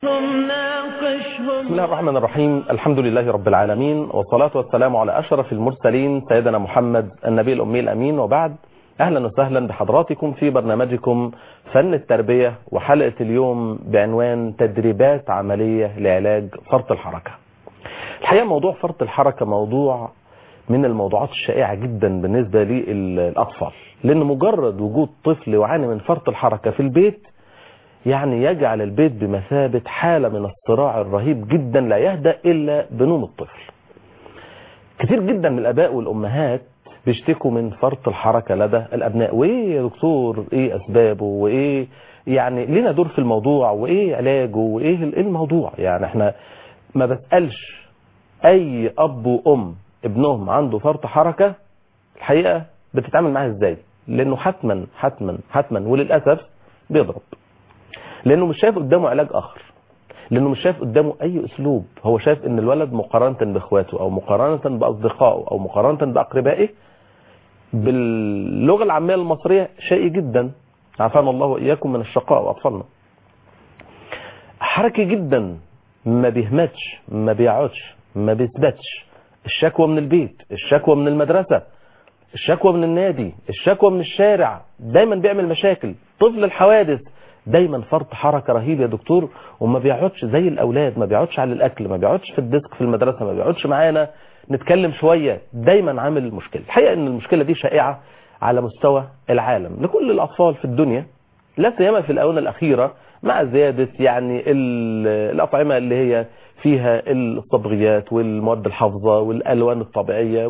بسم الله الرحمن الرحيم. الحمد لله رب العالمين، والصلاة والسلام على أشرف المرسلين سيدنا محمد النبي الأمي الأمين، وبعد. أهلا وسهلا بحضراتكم في برنامجكم فن التربية، وحلقة اليوم بعنوان تدريبات عملية لعلاج فرط الحركة. الحقيقة موضوع فرط الحركة موضوع من الموضوعات الشائعة جدا بالنسبة للأطفال، لأن مجرد وجود طفل يعاني من فرط الحركة في البيت يعني يجعل البيت بمثابة حالة من الصراع الرهيب جدا لا يهدأ إلا بنوم الطفل. كثير جدا من الآباء والأمهات بيشتكوا من فرط الحركة لدى الأبناء، وإيه يا دكتور إيه أسبابه، وإيه يعني لنا دور في الموضوع، وإيه علاجه، وإيه الموضوع. يعني احنا ما بسألش أي أب وأم ابنهم عنده فرط حركة الحقيقة بتتعامل معاه إزاي، لأنه حتما حتما حتما وللأسف بيضرب، لانه مش شايف قدامه علاج اخر، لانه مش شايف قدامه اي اسلوب. هو شايف ان الولد مقارنة باخواته او مقارنة باصدقائه او مقارنة باقربائه باللغة العامية المصرية شيء جدا، عافانا الله واياكم من الشقاء واطفالنا. حركي جدا، ما بيهمتش، ما بيقعدش، ما بيثبتش. الشكوى من البيت، الشكوى من المدرسة، الشكوى من النادي، الشكوى من الشارع، دايما بيعمل مشاكل. طفل الحوادث دايما فرط حركة رهيب يا دكتور، وما بيقعدش زي الأولاد، ما بيقعدش على الأكل، ما بيقعدش في الديسك في المدرسة، ما بيقعدش معانا نتكلم شوية، دايما عامل مشكلة. الحقيقة ان المشكلة دي شائعة على مستوى العالم لكل الأطفال في الدنيا، لا سيما في الآونة الأخيرة مع زيادة يعني الأطعمة اللي هي فيها الصبغيات والمواد الحافظة والألوان الطبيعية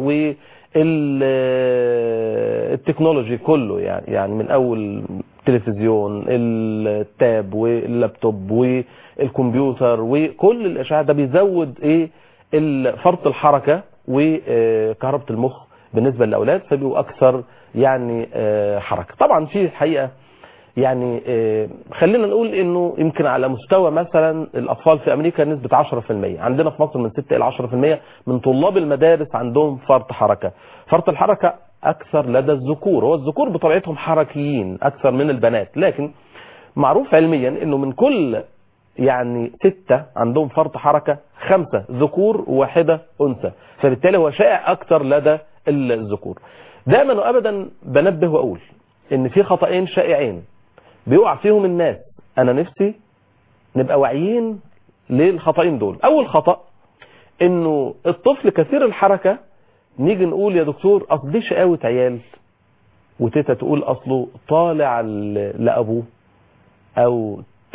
والتكنولوجي كله، يعني من أول التلفزيون، التاب واللابتوب والكمبيوتر وكل الاشعاع ده بيزود فرط الحركه وكهربة المخ بالنسبه للاولاد، فبيبقوا اكثر يعني حركه. طبعا في الحقيقه يعني خلينا نقول انه يمكن على مستوى مثلا الاطفال في امريكا نسبه 10%، عندنا في مصر من 6 الى 10% من طلاب المدارس عندهم فرط حركه. فرط الحركه اكثر لدى الذكور، هو الذكور بطبيعتهم حركيين اكثر من البنات، لكن معروف علميا انه من كل يعني 6 عندهم فرط حركه 5 ذكور و1 انثى، فبالتالي هو شائع اكثر لدى الذكور. دائما وابدا بنبه واقول ان في خطأين شائعين بيقع فيهم الناس، انا نفسي نبقى واعيين للخطأين دول. اول خطأ انه الطفل كثير الحركه نيجي نقول يا دكتور اصل دي شقاوة عيال، وتيتا تقول اصله طالع لابوه او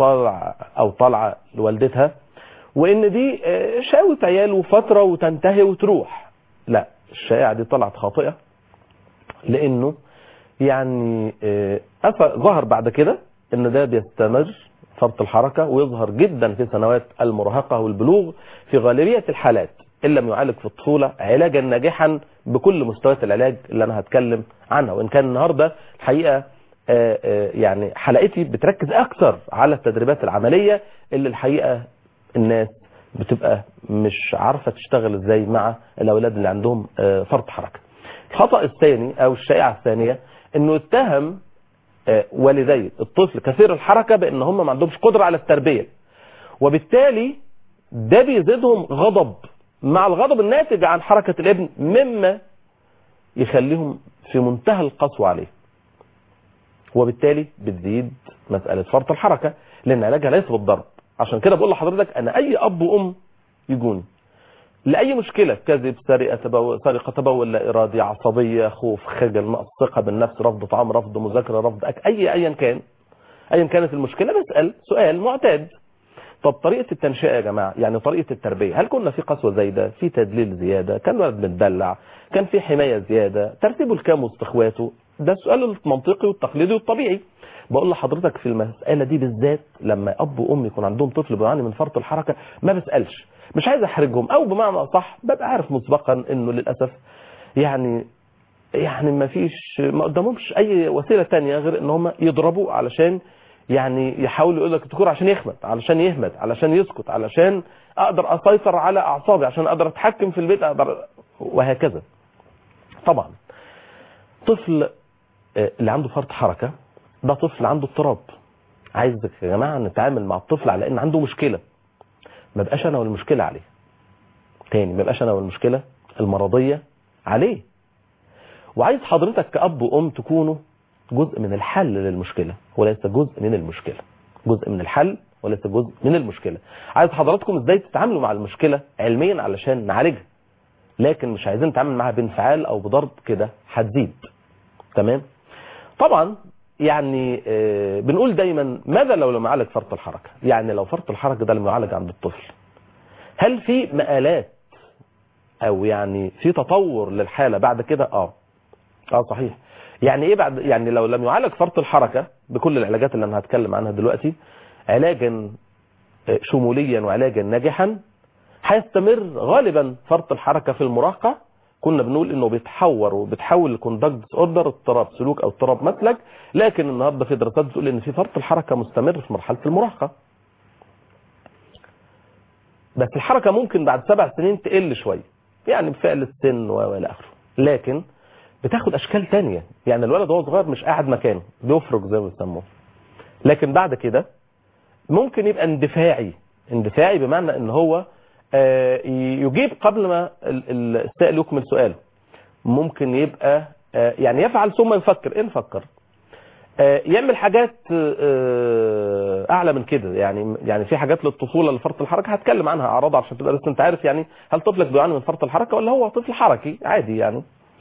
طالعه لوالدتها، وان دي شقاوة عيال وفتره وتنتهي وتروح. لا، الشائعه دي طلعت خاطئه، لانه يعني ظهر بعد كده ان ده بيستمر فرط الحركه ويظهر جدا في سنوات المراهقه والبلوغ في غالبيه الحالات ان لم يعالج في الطفوله علاجا ناجحا بكل مستويات العلاج اللي انا هتكلم عنها. وان كان النهارده الحقيقه يعني حلقتي بتركز اكثر على التدريبات العمليه اللي الحقيقه الناس بتبقى مش عارفه تشتغل ازاي مع الاولاد اللي عندهم فرط حركه. الخطأ الثاني او الشائعه الثانيه انه اتهم والدي الطفل كثير الحركه بان هم ما عندهمش قدره على التربيه، وبالتالي ده بيزيدهم غضب مع الغضب الناتج عن حركه الابن، مما يخليهم في منتهى القسوه عليه، وبالتالي بتزيد مساله فرط الحركه لان علاجها ليس بالضرب. عشان كده بقول لحضرتك انا اي اب وام يجوني لأي مشكلة، كذب، سرقة، تبول لا إرادي، عصبية، خوف، خجل، نقص ثقة بالنفس، رفض طعام، رفض مذاكرة، رفض أيا كانت المشكلة، بسأل سؤال معتاد. طب طريقة التنشئة يا جماعة، يعني طريقة التربية، هل كنا في قسوة زايدة، في تدليل زيادة، كان الولد متدلع، كان في حماية زيادة، ترتيبه الكام وسط اخواته؟ ده السؤال المنطقي والتقليدي والطبيعي. بقول لحضرتك في المسألة دي بالذات لما أب وأم يكون عندهم طفل بيعاني من فرط الحركة ما بسألش، مش عايز أحرجهم، أو بمعنى صح ببقى عارف مسبقا إنه للأسف يعني ما قدامهمش أي وسيلة تانية غير إن هم يضربوا علشان يعني يحاولوا يقول لك الدكتور عشان يخمد، علشان يهمد، علشان يسكت، علشان أقدر أسيطر على أعصابي، عشان أقدر أتحكم في البيت، وهكذا. طبعا طفل اللي عنده فرط حركة ده طفل عنده اضطراب، عايزك يا جماعه نتعامل مع الطفل على ان عنده مشكله، ما بقاش انا والمشكله عليه. تاني، ما بقاش انا والمشكله المرضيه عليه. وعايز حضرتك كأب وأم تكونوا جزء من الحل للمشكلة وليس جزء من المشكلة. جزء من الحل وليس جزء من المشكلة. عايز حضراتكم ازاي تتعاملوا مع المشكلة علميا علشان نعالجها، لكن مش عايزين نتعامل معها بانفعال او بضرب كده هتزيد. تمام. طبعا يعني بنقول دايما ماذا لو لم يعالج فرط الحركة؟ يعني لو فرط الحركة ده لم يعالج عند الطفل، هل في مآلات او يعني في تطور للحالة بعد كده؟ صحيح. يعني ايه بعد؟ يعني لو لم يعالج فرط الحركة بكل العلاجات اللي انا هتكلم عنها دلوقتي علاجا شموليا وعلاجا ناجحا، هيستمر غالبا فرط الحركة في المراهقة. كنا بنقول انه بيتحول لكوندكت ديس اوردر، اضطراب سلوك او اضطراب مسلك، لكن النهارده في دراسات بتقول ان في فرط الحركة مستمر في مرحلة المراهقة. بس الحركة ممكن بعد 7 سنين تقل شوية، يعني بفعل السن والى اخره، لكن بتاخد اشكال تانية. يعني الولد وهو صغير مش قاعد مكانه، بيفرج زي ما بيسموه، لكن بعد كده ممكن يبقى اندفاعي بمعنى ان هو يجيب قبل ما السائل يكمل سؤاله. ممكن يبقى يعني يفعل ثم يفكر، نفكر يعمل حاجات اعلى من كده. يعني في حاجات للطفوله لفرط الحركه هتكلم عنها اعراضها عشان تبقى بس انت عارف يعني هل طفلك بيعاني من فرط الحركه ولا هو طفل حركي عادي يعني.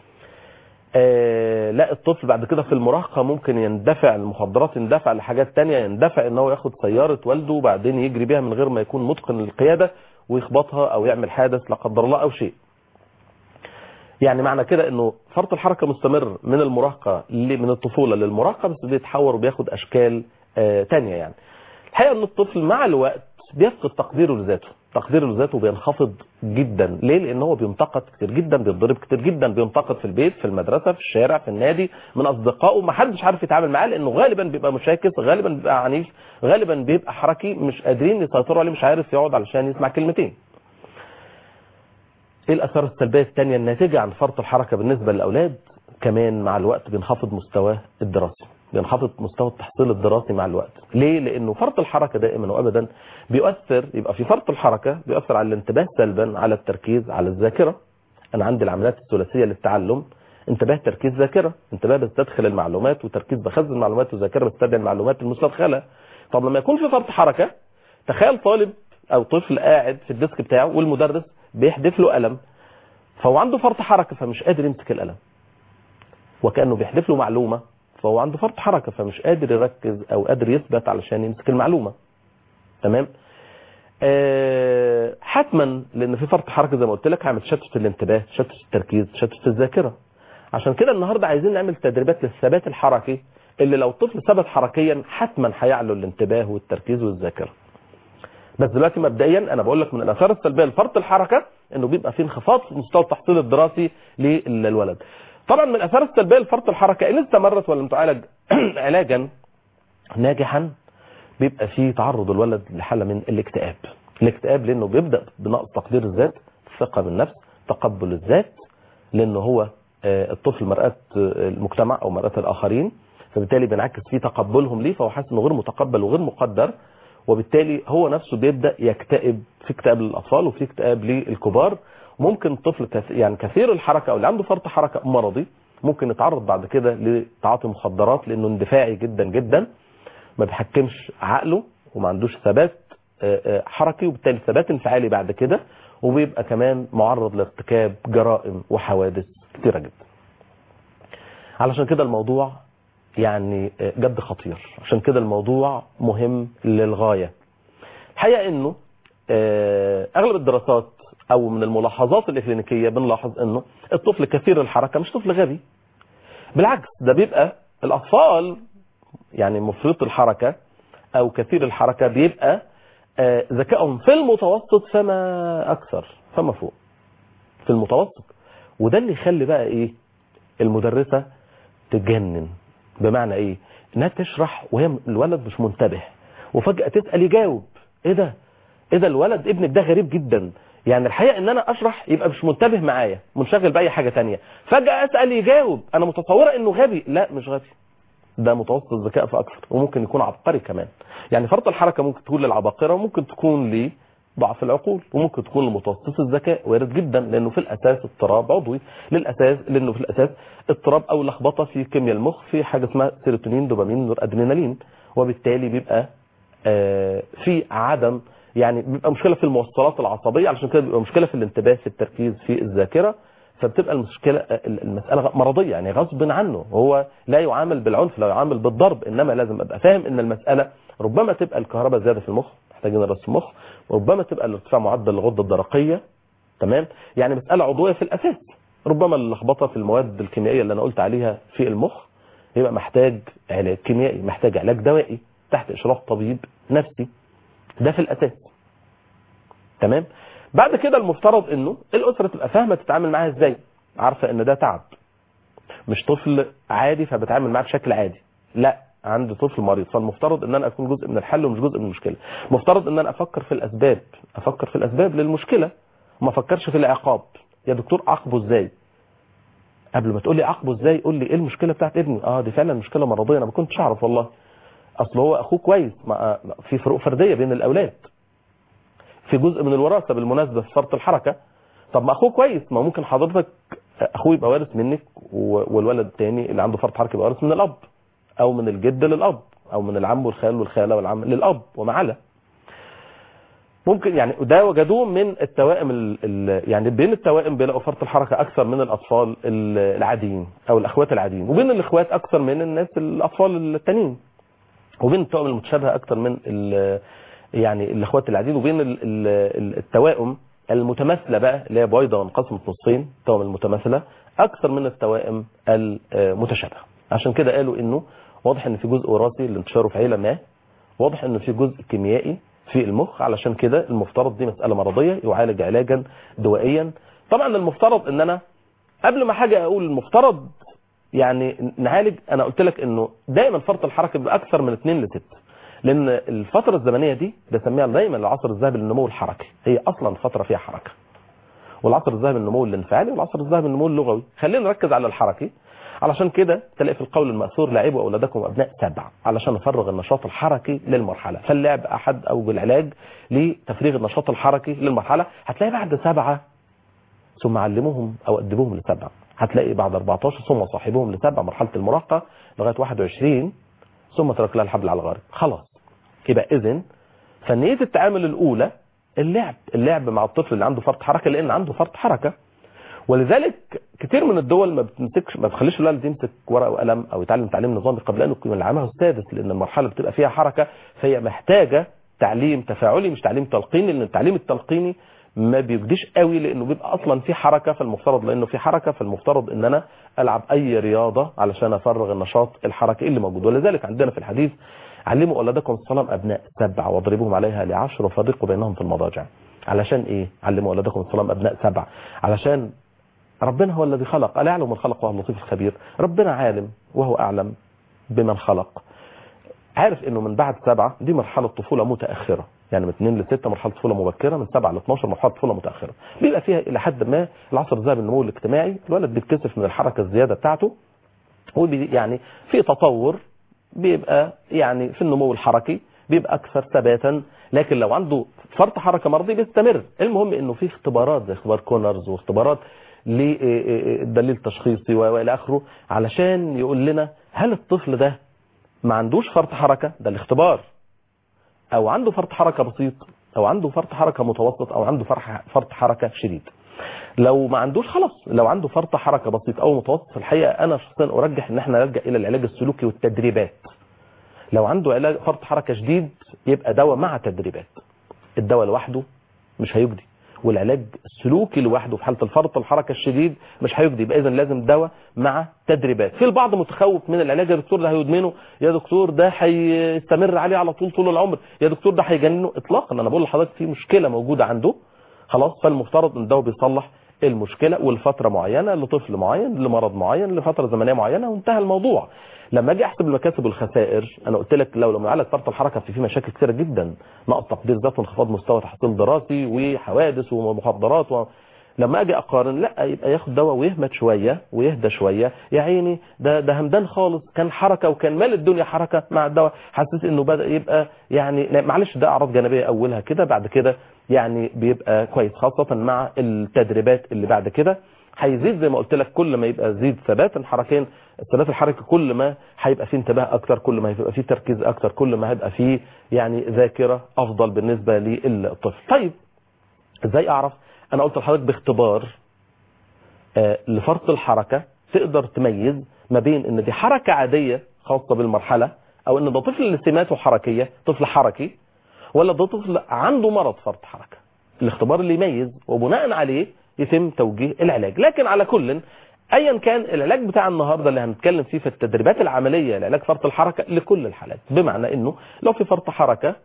لا، الطفل بعد كده في المراهقة ممكن يندفع المخدرات، يندفع لحاجات تانية، يندفع ان هو ياخد سيارة والده وبعدين يجري بيها من غير ما يكون متقن للقيادة ويخبطها او يعمل حادث لا قدر الله او شيء. يعني معنى كده انه فرط الحركة مستمر من المراهقة من الطفولة للمراهقة، بس بيتحور وبياخد اشكال تانية. يعني الحقيقة ان الطفل مع الوقت بيفقد تقديره لذاته بينخفض جدا. ليه؟ لان هو بينتقد كتير جدا، بيتضرب كتير جدا، بينتقد في البيت، في المدرسه، في الشارع، في النادي، من اصدقائه، ما حدش عارف يتعامل معاه لانه غالبا بيبقى مشاكس، غالبا بيبقى عنيف، غالبا بيبقى حركي، مش قادرين يسيطروا عليه، مش عارف يقعد علشان يسمع كلمتين. ايه الاثار السلبيه الثانيه الناتجه عن فرط الحركه بالنسبه للاولاد؟ كمان مع الوقت بينخفض مستواه الدراسي، بينخفض مستوى التحصيل الدراسي مع الوقت. ليه؟ لانه فرط الحركه دائما وابدا يبقى في فرط الحركه بيؤثر على الانتباه سلبا، على التركيز، على الذاكره. انا عندي العمليات الثلاثيه للتعلم: انتباه، تركيز، ذاكره. انتباه بستدخل المعلومات، وتركيز بخزن المعلومات، وذاكره بستدعي المعلومات المستدخله. طب لما يكون في فرط حركه، تخيل طالب او طفل قاعد في الديسك بتاعه والمدرس بيحدف له قلم، فهو عنده فرط حركه فمش قادر يمسك القلم، وكانه بيحدف له معلومه، فهو عنده فرط حركه فمش قادر يركز او قادر يثبت علشان يمسك المعلومه. تمام. حتما لان في فرط حركه زي ما قلت لك هيعمل تشتت الانتباه، تشتت التركيز، تشتت الذاكره. عشان كده النهارده عايزين نعمل تدريبات للثبات الحركي، اللي لو الطفل ثبت حركيا حتما هيعلو الانتباه والتركيز والذاكره. بس دلوقتي مبدئيا انا بقول لك من الاثار السلبيه لفرط الحركه انه بيبقى في انخفاض في مستوى التحصيل الدراسي للولد. طبعا من الاثار السلبيه لفرط الحركه ان استمرت ولم تعالج علاجا ناجحا بيبقى في تعرض الولد لحاله من الاكتئاب، لانه بيبدا بنقص تقدير الذات، الثقه بالنفس، تقبل الذات، لانه هو الطفل مرآة المجتمع او مرآة الاخرين، فبالتالي بينعكس فيه تقبلهم ليه، فهو حاسس انه غير متقبل وغير مقدر، وبالتالي هو نفسه بيبدا يكتئب. في اكتئاب للاطفال وفي اكتئاب للكبار. ممكن طفل يعني كثير الحركه او اللي عنده فرط حركه مرضي ممكن يتعرض بعد كده لتعاطي مخدرات، لانه اندفاعي جدا جدا، ما بيحكمش عقله وما عندوش ثبات حركي وبالتالي ثبات انفعالي بعد كده، وبيبقى كمان معرض لارتكاب جرائم وحوادث كتيره جدا. علشان كده الموضوع يعني جد خطير، عشان كده الموضوع مهم للغايه. الحقيقه انه اغلب الدراسات او من الملاحظات الاكلينيكيه بنلاحظ انه الطفل كثير الحركه مش طفل غبي، بالعكس ده بيبقى الاطفال يعني مفرط الحركه او كثير الحركه بيبقى ذكائهم في المتوسط فما اكثر فما فوق في المتوسط. وده اللي يخلي بقى ايه المدرسه تتجنن. بمعنى ايه؟ انها تشرح وهي الولد مش منتبه، وفجاه تسال يجاوب. ايه ده الولد ابنك ده غريب جدا. يعني الحقيقه ان انا اشرح يبقى مش منتبه معايا، منشغل باي حاجه تانية، فجاه اسال يجاوب، انا متصوره انه غبي. لا، مش غبي، ده متوسط الذكاء فاكثر، وممكن يكون عبقري كمان. يعني فرط الحركه ممكن تكون للعباقره، وممكن تكون لضعف العقول، وممكن تكون لمتوسط الذكاء، وارد جدا، لانه في الاساس اضطراب عضوي، لانه في الاساس اضطراب او لخبطه في كيمياء المخ، في حاجه اسمها سيروتونين، دوبامين، نور ادرينالين، وبالتالي بيبقى في عدم، يعني بيبقى مشكله في الموصلات العصبيه، علشان كده بيبقى مشكله في الانتباه، في التركيز، في الذاكره. فبتبقى المساله مرضيه، يعني غصب عنه، هو لا يعامل بالعنف، لا يعامل بالضرب، انما لازم ابقى فاهم ان المساله ربما تبقى الكهرباء زياده في المخ، محتاجين نرسم المخ، وربما تبقى الارتفاع معدل الغده الدرقيه، تمام، يعني مساله عضويه في الاساس. ربما اللخبطه في المواد الكيميائيه اللي انا قلت عليها في المخ، يبقى محتاج علاج كيميائي، محتاج علاج دوائي تحت اشراف طبيب نفسي، ده في الاساس، تمام. بعد كده المفترض انه الاسره تبقى فاهمه تتعامل معاها ازاي، عارفه ان ده تعب، مش طفل عادي فبتعامل معاه بشكل عادي، لا، عندي طفل مريض، فالمفترض ان انا اكون جزء من الحل ومش جزء من المشكله. مفترض ان انا افكر في الاسباب للمشكله، وما افكرش في العقاب. يا دكتور اعاقبه ازاي؟ قبل ما تقول لي اعاقبه ازاي قول لي ايه المشكله بتاعت ابني. دي فعلا مشكله مرضيه، انا ما كنتش اعرف والله، اصل هو اخوه كويس، في فروق فرديه بين الاولاد، في جزء من الوراثه بالمناسبه في فرط الحركه. طب ما اخوه كويس، ما ممكن حضرتك اخوه يبقى وارث منك، والولد الثاني اللي عنده فرط حركه يبقى وارث من الاب، او من الجد للاب، او من العم والخال والخاله والعم للاب وما على. ممكن يعني ده وجدوه من التوائم، يعني بين التوائم بيلاقوا فرط الحركه اكثر من الاطفال العاديين او الاخوات العاديين، وبين الاخوات اكثر من الاطفال التانيين، وبين التوائم المتشابهه اكثر من يعني الاخوات العاديين، وبين التوائم المتماثله بقى اللي هي بويضه وانقسمت نصين، التوائم المتماثله اكثر من التوائم المتشابهه. عشان كده قالوا انه واضح ان في جزء وراثي لانتشاره في عيله ما، واضح انه في جزء كيميائي في المخ، علشان كده المفترض دي مساله مرضيه يعالج علاجا دوائيا. طبعا المفترض ان انا قبل ما حاجه اقول المفترض يعني نعالج، انا قلت لك انه دايما فرط الحركه بيبقى اكثر من 2 ل 6، لان الفتره الزمنيه دي بسميها دايما العصر الذهبي للنمو الحركي، هي اصلا فتره فيها حركه، والعصر الذهبي للنمو الانفعالي، والعصر الذهبي للنمو اللغوي. خلينا نركز على الحركي، علشان كده تلاقي في القول المأثور لاعبوا اولادكم ابناء 7، علشان نفرغ النشاط الحركي للمرحله، فاللعب احد او بالعلاج لتفريغ النشاط الحركي للمرحله. هتلاقي بعد 7 ثم علموهم او ادبوهم ل7، هتلاقي بعد 14 ثم صاحبوهم ل7 مرحله المراهقه لغايه 21 ثم ترك لها الحبل على الغارب، خلاص. يبقى اذن فنيه التعامل الاولى اللعب مع الطفل اللي عنده فرط حركه، لان عنده فرط حركه. ولذلك كتير من الدول ما بتخليش الولد يمسك ورقه وقلم او يتعلم تعليم نظامي قبل ان يكون عامه السادس، لان المرحله بتبقى فيها حركه، فهي محتاجه تعليم تفاعلي مش تعليم تلقيني، لان التعليم التلقيني ما بيجديش قوي لانه بيبقى اصلا في حركه، فالمفترض لانه في حركه فالمفترض ان انا العب اي رياضه علشان افرغ النشاط الحركي اللي موجود. ولذلك عندنا في الحديث علموا اولادكم الصلاه ابناء 7 واضربوهم عليها ل10 وفرقوا بينهم في المضاجع. علشان ايه علموا اولادكم الصلاه ابناء 7؟ علشان ربنا هو الذي خلق، ألا يعلم من خلق وهو اللطيف الخبير. ربنا عالم وهو أعلم بمن خلق، عارف انه من بعد 7 دي مرحله طفوله متاخره، يعني من 2 ل 6 مرحله طفوله مبكره، من 7 ل 12 مرحله طفوله متاخره، بيبقى فيها الى حد ما العصر الذهبي للنمو الاجتماعي، الولد بيتكسف من الحركه الزياده بتاعته، يعني في تطور بيبقى يعني في النمو الحركي بيبقى اكثر ثباتا. لكن لو عنده فرط حركه مرضي بيستمر. المهم انه في اختبارات زي اختبار كونرز واختبارات لدليل تشخيصي والى اخره، علشان يقول لنا هل الطفل ده ما عندوش فرط حركه، ده الاختبار، او عنده فرط حركه بسيط، او عنده فرط حركه متوسط، او عنده فرط حركه شديد. لو ما عندوش خلاص، لو عنده فرط حركه بسيط او متوسط، في الحقيقه انا شخصيا ارجح ان احنا نلجا الى العلاج السلوكي والتدريبات. لو عنده علاج فرط حركه شديد يبقى دواء مع تدريبات، الدواء لوحده مش هيجدي، والعلاج السلوكي لوحده في حاله الفرط الحركه الشديد مش هيجدي، يبقى اذا لازم دواء مع تدريبات. في البعض متخوف من العلاج، يا دكتور ده هيدمنه، يا دكتور ده هيستمر عليه على طول العمر، يا دكتور ده هيجننه. اطلاقا، انا بقول لحضرتك في مشكله موجوده عنده خلاص، فالمفترض ان الدواء بيصلح المشكله ولفتره معينه لطفل معين لمرض معين لفتره زمنيه معينه وانتهى الموضوع. لما اجي احسب المكاسب والخسائر، انا قلت لك لو لما يعالج فرط الحركه في مشاكل كثيره جدا، نقص تقدير ذات وانخفاض مستوى تحصيل دراسي وحوادث ومخدرات لما اجي اقارن لا يبقى ياخد دواء ويهمت شويه ويهدى شويه، يا عيني ده همدان خالص، كان حركه وكان مال الدنيا حركه، مع الدواء حاسس انه بدا يبقى يعني معلش ده اعراض جانبيه اولها كده، بعد كده يعني بيبقى كويس، خاصه مع التدريبات اللي بعد كده هيزيد زي ما قلت لك. كل ما يبقى زيد ثبات الحركين، الثبات الحركي، كل ما هيبقى فيه انتباه اكتر، كل ما هيبقى فيه تركيز اكتر، كل ما هيبقى فيه يعني ذاكره افضل بالنسبه للطفل. طيب ازاي اعرف؟ انا قلت لحضرتك باختبار لفرط الحركه تقدر تميز ما بين ان دي حركه عاديه خاصه بالمرحله، او ان ده طفل سماته حركيه، طفل حركي، ولا ده طفل عنده مرض فرط حركه. الاختبار اللي يميز، وبناء عليه يتم توجيه العلاج. لكن على كل ايا كان العلاج بتاع النهارده اللي هنتكلم فيه في التدريبات العمليه لعلاج فرط الحركه لكل الحالات، بمعنى انه لو في فرط حركه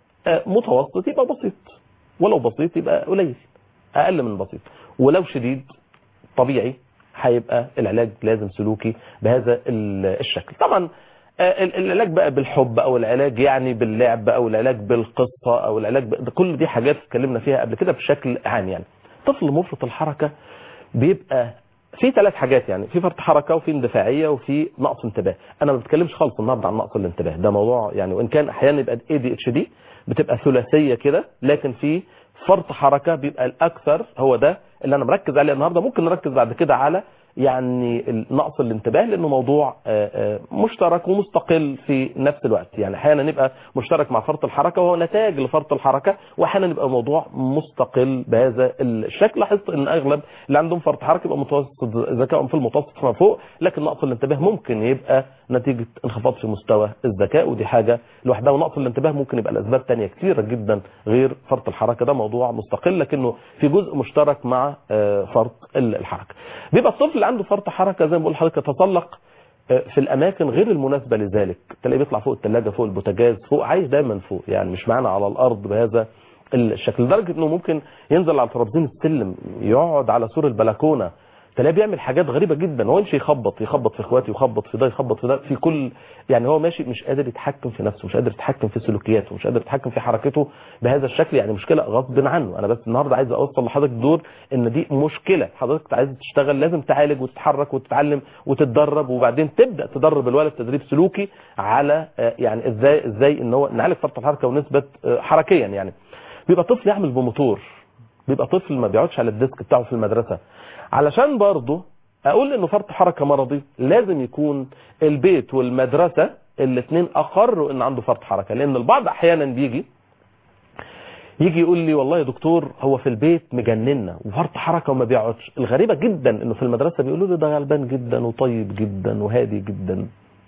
متوسط يبقى بسيط، ولو بسيط يبقى قليل، اقل من بسيط، ولو شديد طبيعي هيبقى العلاج لازم سلوكي بهذا الشكل. طبعا العلاج بقى بالحب، او العلاج يعني باللعب، او العلاج بالقصه، او العلاج كل دي حاجات اتكلمنا فيها قبل كده بشكل عام. يعني طفل مفرط الحركه بيبقى في 3 حاجات، يعني في فرط حركه وفي اندفاعيه وفي نقص انتباه. انا ما بتكلمش خالص النهارده عن نقص الانتباه، ده موضوع يعني، وان كان احيانا يبقى ADHD بتبقى ثلاثيه كده، لكن في فرط حركه بيبقى الاكثر هو ده اللي انا مركز عليه النهارده. ممكن نركز بعد كده على يعني نقص الانتباه، لانه موضوع مشترك ومستقل في نفس الوقت. يعني احيانا نبقى مشترك مع فرط الحركه وهو نتاج لفرط الحركه، واحيانا نبقى موضوع مستقل بهذا الشكل. لاحظت ان اغلب اللي عندهم فرط حركه يبقى متوسط ذكائهم في المتوسط فما فوق، لكن نقص الانتباه ممكن يبقى نتيجه انخفاض في مستوى الذكاء، ودي حاجه لوحدها. ونقص الانتباه ممكن يبقى لاسباب ثانيه كثيره جدا غير فرط الحركه، ده موضوع مستقل، لكنه في جزء مشترك مع فرط الحركه. بيبقى الطفل عنده فرط حركه زي ما بقول لحضرتك يتسلق في الاماكن غير المناسبه لذلك، تلاقيه بيطلع فوق الثلاجه، فوق البوتاجاز، فوق، عايش دايما فوق، يعني مش معانا على الارض بهذا الشكل، لدرجه انه ممكن ينزل على ترابزين السلم، يقعد على سور البلكونه، تلاقيه بيعمل حاجات غريبه جدا. هو يمشي يخبط في اخواته، يخبط في ده، يخبط في ده، في كل يعني هو ماشي مش قادر يتحكم في نفسه، مش قادر يتحكم في سلوكياته، مش قادر يتحكم في حركته بهذا الشكل. يعني مشكله غصب عنه. انا بس النهارده عايز اوصل لحضرتك دور ان دي مشكله، حضرتك عايز تشتغل لازم تعالج وتتحرك وتتعلم وتتدرب، وبعدين تبدا تدرب الولد تدريب سلوكي على يعني ازاي ان هو نعالج فرط الحركه ونثبت حركيا. يعني بيبقى طفل يعمل بموتور، بيبقى طفل ما بيقعدش على الديسك بتاعه في المدرسه. علشان برضه اقول انه فرط حركه مرضي لازم يكون البيت والمدرسه الاثنين اقروا ان عنده فرط حركه، لان البعض احيانا يجي يقول لي والله يا دكتور هو في البيت مجننا وفرط حركه وما بيقعدش. الغريبه جدا انه في المدرسه بيقولوا لي ده غلبان جدا وطيب جدا وهادي جدا.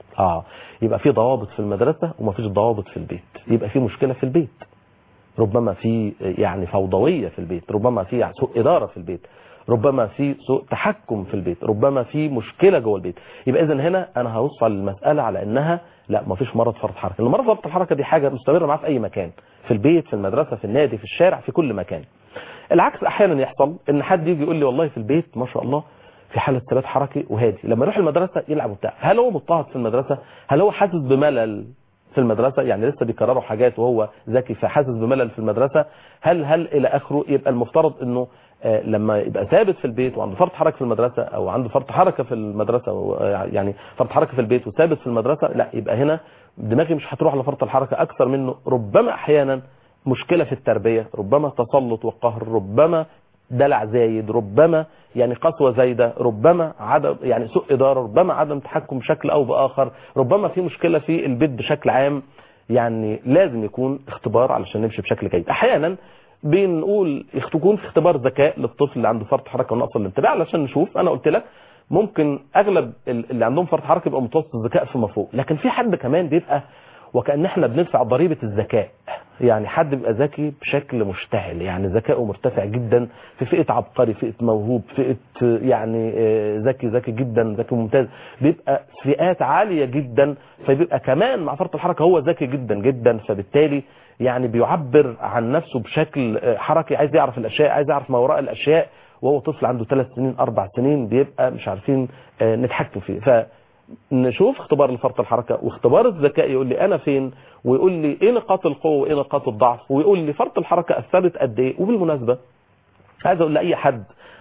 يبقى في ضوابط في المدرسه ومفيش ضوابط في البيت، يبقى في مشكله في البيت، ربما في يعني فوضويه في البيت، ربما في سوء اداره في البيت، ربما في سوء تحكم في البيت، ربما في مشكله جوه البيت. يبقى اذا هنا انا هوصل المساله على انها لا، ما فيش مرض فرط حركه. المرض فرط الحركه دي حاجه مستمره معاه في اي مكان، في البيت، في المدرسه، في النادي، في الشارع، في كل مكان. العكس احيانا يحصل ان حد يجي يقول لي والله في البيت ما شاء الله في حاله ثبات حركي وهادي، لما يروح المدرسه يلعب وبتاع. هل هو مضطهد في المدرسه؟ هل هو حاسس بملل في المدرسه؟ يعني لسه بيكرروا حاجات وهو ذكي فحاسس بملل في المدرسه؟ هل الى اخره؟ يبقى المفترض انه لما يبقى ثابت في البيت وعنده فرط حركه في المدرسه، او عنده فرط حركه في المدرسه، يعني فرط حركه في البيت وثابت في المدرسه، لا يبقى هنا دماغي مش هتروح لفرط الحركه اكثر منه. ربما احيانا مشكله في التربيه، ربما تسلط وقهر، ربما دلع زايد، ربما يعني قسوه زايده، ربما عدم يعني سوء اداره، ربما عدم تحكم بشكل او باخر، ربما في مشكله في البيت بشكل عام. يعني لازم يكون اختبار علشان نمشي بشكل جيد. احيانا بنقول يكون في اختبار ذكاء للطفل اللي عنده فرط حركه ونقص الانتباه علشان نشوف. انا قلت لك ممكن اغلب اللي عندهم فرط حركه يبقى متوسط الذكاء فيما فوق، لكن في حد كمان بيبقى وكأن احنا بندفع ضريبة الذكاء. يعني حد بيبقى ذكي بشكل مشتعل، يعني ذكائه مرتفع جدا، في فئة عبقري، فئة موهوب، فئة يعني ذكي جدا، ذكي ممتاز، بيبقى فئات عالية جدا. فبيبقى كمان مع فرط الحركة هو ذكي جدا جدا، فبالتالي يعني بيعبر عن نفسه بشكل حركي، عايز يعرف الأشياء، عايز يعرف ما وراء الأشياء، وهو طفل عنده 3 سنين 4 سنين بيبقى مش عارفين نتحكم فيه. نشوف اختبار لفرط الحركة واختبار الذكاء يقول لي انا فين، ويقول لي ايه نقاط القوة وايه نقاط الضعف، ويقول لي فرط الحركة اثرت قد ايه. وبالمناسبة عايز اقول لاي حد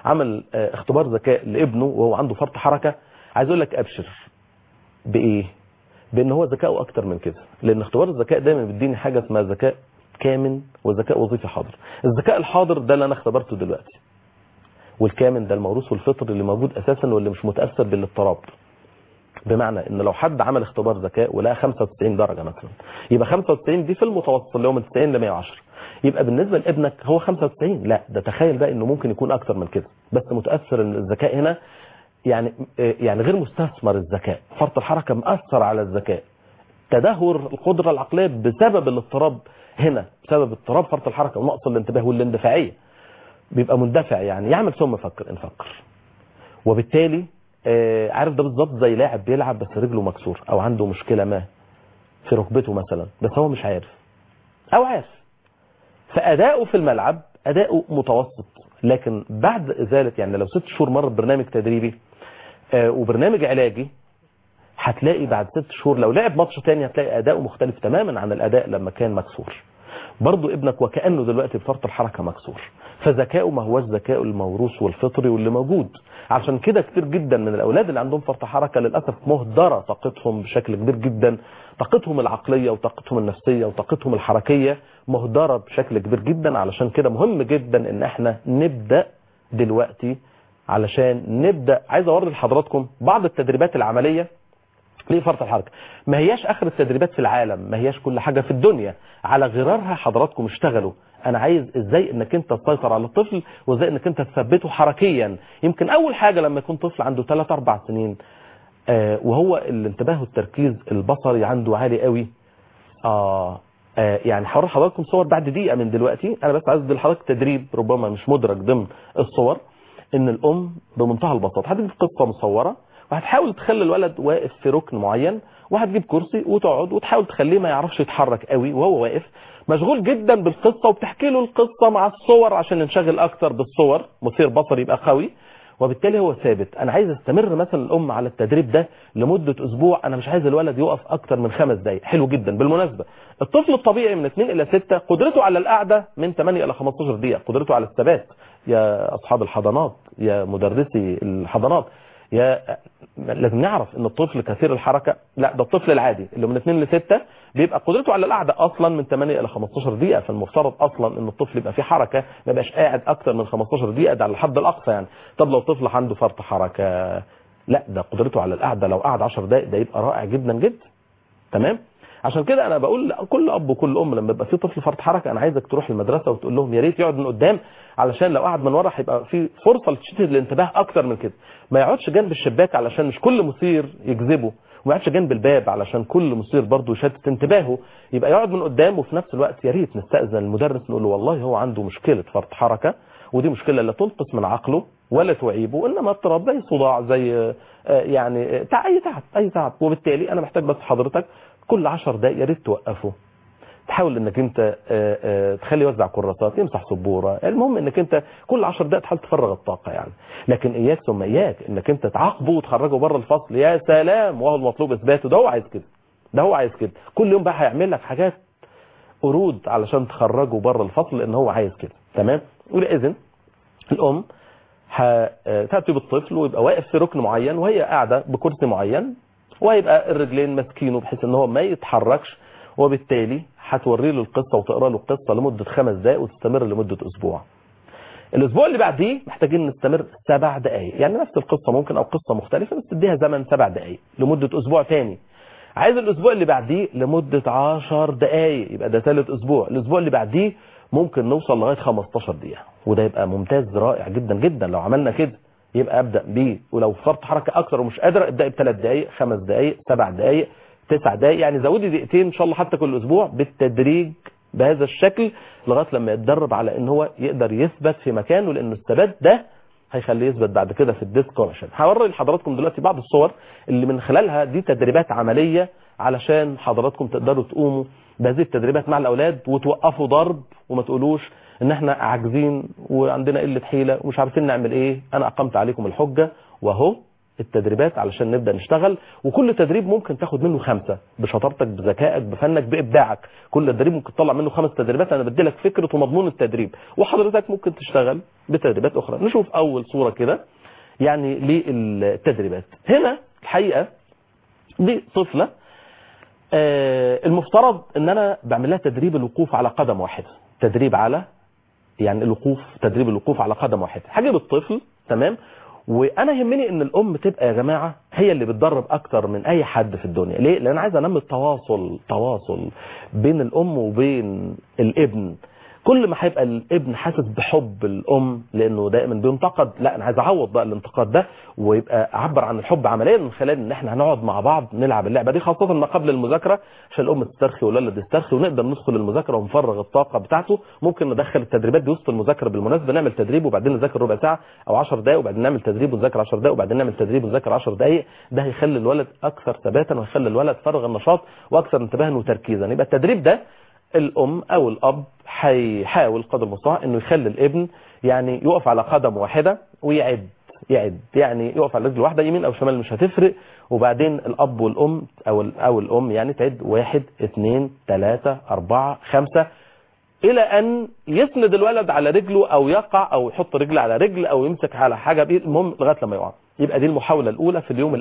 عمل اختبار ذكاء لابنه وهو عنده فرط حركه، عايز اقول لك ابشر بايه؟ بان هو ذكائه اكتر من كده، لان اختبار الذكاء دايما بيديني حاجه اسمها ذكاء كامن وذكاء وظيفي حاضر. الذكاء الحاضر ده اللي انا اختبرته دلوقتي، والكامن ده الموروث والفطري اللي موجود اساسا واللي مش متاثر بالاضطراب. بمعنى ان لو حد عمل اختبار ذكاء ولقى 95 درجه مثلا، يبقى 95 دي في المتوسط اللي هو من 90 ل 110، يبقى بالنسبه لابنك هو 95. لا ده تخيل بقى انه ممكن يكون اكتر من كده، بس متاثر ان الذكاء هنا يعني غير مستثمر. الذكاء فرط الحركه مأثر على الذكاء، تدهور القدره العقليه بسبب الاضطراب هنا، بسبب اضطراب فرط الحركه ونقص الانتباه والاندفاعيه، بيبقى مندفع يعني يعمل ثم يفكر نفكر. وبالتالي عارف ده بالظبط زي لاعب بيلعب بس رجله مكسور او عنده مشكله ما في ركبته مثلا، بس هو مش عارف او عارف، فاداؤه في الملعب اداؤه متوسط، لكن بعد ازاله يعني لو 6 شهور مر برنامج تدريبي وبرنامج علاجي، هتلاقي بعد 6 شهور لو لعب ماتش تاني هتلاقي اداؤه مختلف تماما عن الاداء لما كان مكسور. برضو ابنك وكأنه دلوقتي بفرط الحركة مكسور، فذكائه ما هوش ذكائه الموروث والفطري واللي موجود. عشان كده كتير جدا من الاولاد اللي عندهم فرط حركة للأسف مهدرة طاقتهم بشكل كبير جدا، طاقتهم العقلية وطاقتهم النفسية وطاقتهم الحركية مهدرة بشكل كبير جدا. علشان كده مهم جدا ان احنا نبدأ دلوقتي، علشان نبدأ. عايز اوري لحضراتكم بعض التدريبات العملية ليه فرط الحركة. ما هياش اخر التدريبات في العالم، ما هياش كل حاجة في الدنيا، على غرارها حضراتكم اشتغلوا. انا عايز ازاي انك انت تسيطر على الطفل وازاي انك انت تثبته حركيا. يمكن اول حاجة لما يكون طفل عنده 3-4 سنين وهو الانتباه والتركيز البصري عنده عالي قوي، يعني هوري حضراتكم صور بعد دقيقة من دلوقتي. انا بس عايز ادي لحضرتك تدريب ربما مش مدرك ضمن الصور، ان الام بمنتهى البساطة هتجيب قصة مصورة وهتحاول تخلي الولد واقف في ركن معين، وهتجيب كرسي وتقعد وتحاول تخليه ما يعرفش يتحرك قوي وهو واقف مشغول جدا بالقصة، وبتحكي له القصة مع الصور عشان ينشغل اكتر بالصور، مثير بصري يبقى قوي، وبالتالي هو ثابت. انا عايز استمر مثلا الام على التدريب ده لمدة اسبوع، انا مش عايز الولد يقف اكتر من 5 دقايق. حلو جدا. بالمناسبة الطفل الطبيعي من 2 إلى 6 قدرته على القعدة من 8 إلى 15 دقيقة، قدرته على الثبات. يا اصحاب الحضانات، يا مدرسي الحضانات، لازم نعرف ان الطفل كثير الحركة، لا ده الطفل العادي اللي من 2 ل 6 بيبقى قدرته على القعدة اصلا من 8 الى 15 دقيقة. فالمفترض اصلا ان الطفل يبقى فيه حركة، ما يبقاش قاعد اكتر من 15 دقيقة، ده على الحد الاقصى يعني. طب لو طفل عنده فرط حركة، لا ده قدرته على القعدة لو قعد 10 دقائق ده يبقى رائع جدا جدا. تمام. عشان كده انا بقول كل اب وكل ام لما يبقى في طفل فرط حركه، انا عايزك تروح المدرسه وتقول لهم يا ريت يقعد من قدام، علشان لو قعد من ورا هيبقى في فرصه لتشتت الانتباه اكتر من كده. ما يقعدش جنب الشباك علشان مش كل مثير يجذبه، وما يقعدش جنب الباب علشان كل مثير برضه يشتت انتباهه. يبقى يقعد من قدام، وفي نفس الوقت يا ريت نستأذن المدرس نقول له والله هو عنده مشكله فرط حركه، ودي مشكله لا تنقص من عقله ولا تعيبه، انما اضطراب زي صداع زي يعني اي تعب. وبالتالي انا محتاج بس حضرتك كل 10 دقائق يا ريت توقفه، تحاول انك انت تخلي يوزع كراسات، يمسح سبوره، المهم انك انت كل 10 دقائق تحاول تفرغ الطاقه يعني. لكن اياك ثم اياك انك انت تعاقبه وتخرجه بره الفصل، يا سلام، وهو المطلوب اثباته، ده هو عايز كده، ده هو عايز كده. كل يوم بقى هيعمل لك حاجات قرود علشان تخرجه بره الفصل لان هو عايز كده. تمام. ولذا الام هتأتي بالطفل ويبقى واقف في ركن معين وهي قاعده بكرسي معين، وهيبقى الرجلين ماسكينه بحيث ان هو ما يتحركش، وبالتالي هتوري له القصه وتقرا له القصه لمده 5 دقائق وتستمر لمده اسبوع. الاسبوع اللي بعديه محتاجين نستمر 7 دقائق، يعني نفس القصه ممكن او قصه مختلفه بس تديها زمن 7 دقائق لمده اسبوع ثاني. عايز الاسبوع اللي بعديه لمده 10 دقائق، يبقى ده ثالث اسبوع. الاسبوع اللي بعديه ممكن نوصل لغايه 15 دقيقه، وده يبقى ممتاز رائع جدا جدا لو عملنا كده. يبقى ابدا بيه، ولو فرط حركه اكتر ومش قادر ابدا ب3 دقائق، 5 دقائق، 7 دقائق، 9 دقائق، يعني زودي دقيقتين ان شاء الله حتى كل اسبوع بالتدريج بهذا الشكل لغايه لما يتدرب على ان هو يقدر يثبت في مكانه، لان الثبات ده هيخليه يثبت بعد كده في الديسك والعشان. هوري لحضراتكم دلوقتي بعض الصور اللي من خلالها دي تدريبات عمليه علشان حضراتكم تقدروا تقوموا بهذه التدريبات مع الاولاد وتوقفوا ضرب وما تقولوش ان احنا عاجزين وعندنا قله حيله ومش عارفين نعمل ايه. انا اقمت عليكم الحجه، وهو التدريبات علشان نبدأ نشتغل. وكل تدريب ممكن تاخد منه 5 بشطارتك بذكائك بفنك بإبداعك. كل تدريب ممكن تطلع منه 5 تدريبات. أنا بدي لك فكرة ومضمون التدريب، وحضرتك ممكن تشتغل بتدريبات أخرى. نشوف أول صورة كده يعني للتدريبات. هنا الحقيقة دي طفلة المفترض ان انا بعمل لها تدريب الوقوف على قدم واحدة. تدريب على يعني الوقوف، تدريب الوقوف على قدم واحدة. هجيب الطفل تمام، وانا يهمني ان الام تبقى يا جماعة هي اللي بتدرب اكتر من اي حد في الدنيا. ليه؟ لان انا عايز انمي التواصل بين الام وبين الابن. كل ما هيبقى الابن حاسس بحب الام لانه دائما بينتقد، لا انا عايز اعوض بقى الانتقاد ده ويبقى اعبر عن الحب عمليا من خلال ان احنا هنقعد مع بعض نلعب اللعبه دي، خاصه ما قبل المذاكره عشان الام تسترخي والولد يسترخي ونقدر ندخل المذاكره ونفرغ الطاقه بتاعته. ممكن ندخل التدريبات دي وسط المذاكره بالمناسبه، نعمل تدريب وبعدين نذاكر ربع ساعه او 10 دقائق وبعدين نعمل تدريب ونذاكر 10 دقائق وبعدين نعمل تدريب ونذاكر 10 دقائق. ده هيخلي الولد اكثر ثباتا وهيخلي الولد فرغ النشاط واكثر انتباها وتركيزا. يبقى التدريب ده الام او الاب هيحاول قدر المستطاع انه يخلي الابن يعني يقف على قدم واحده ويعد يعني يقف على رجل واحده يمين او شمال مش هتفرق، وبعدين الاب والام او الام يعني تعد 1 2 3 4 5 الى ان يسند الولد على رجله او يقع او يحط رجل على رجل او يمسك على حاجه بايد، المهم لغايه لما يقع. يبقى دي المحاوله الاولى في اليوم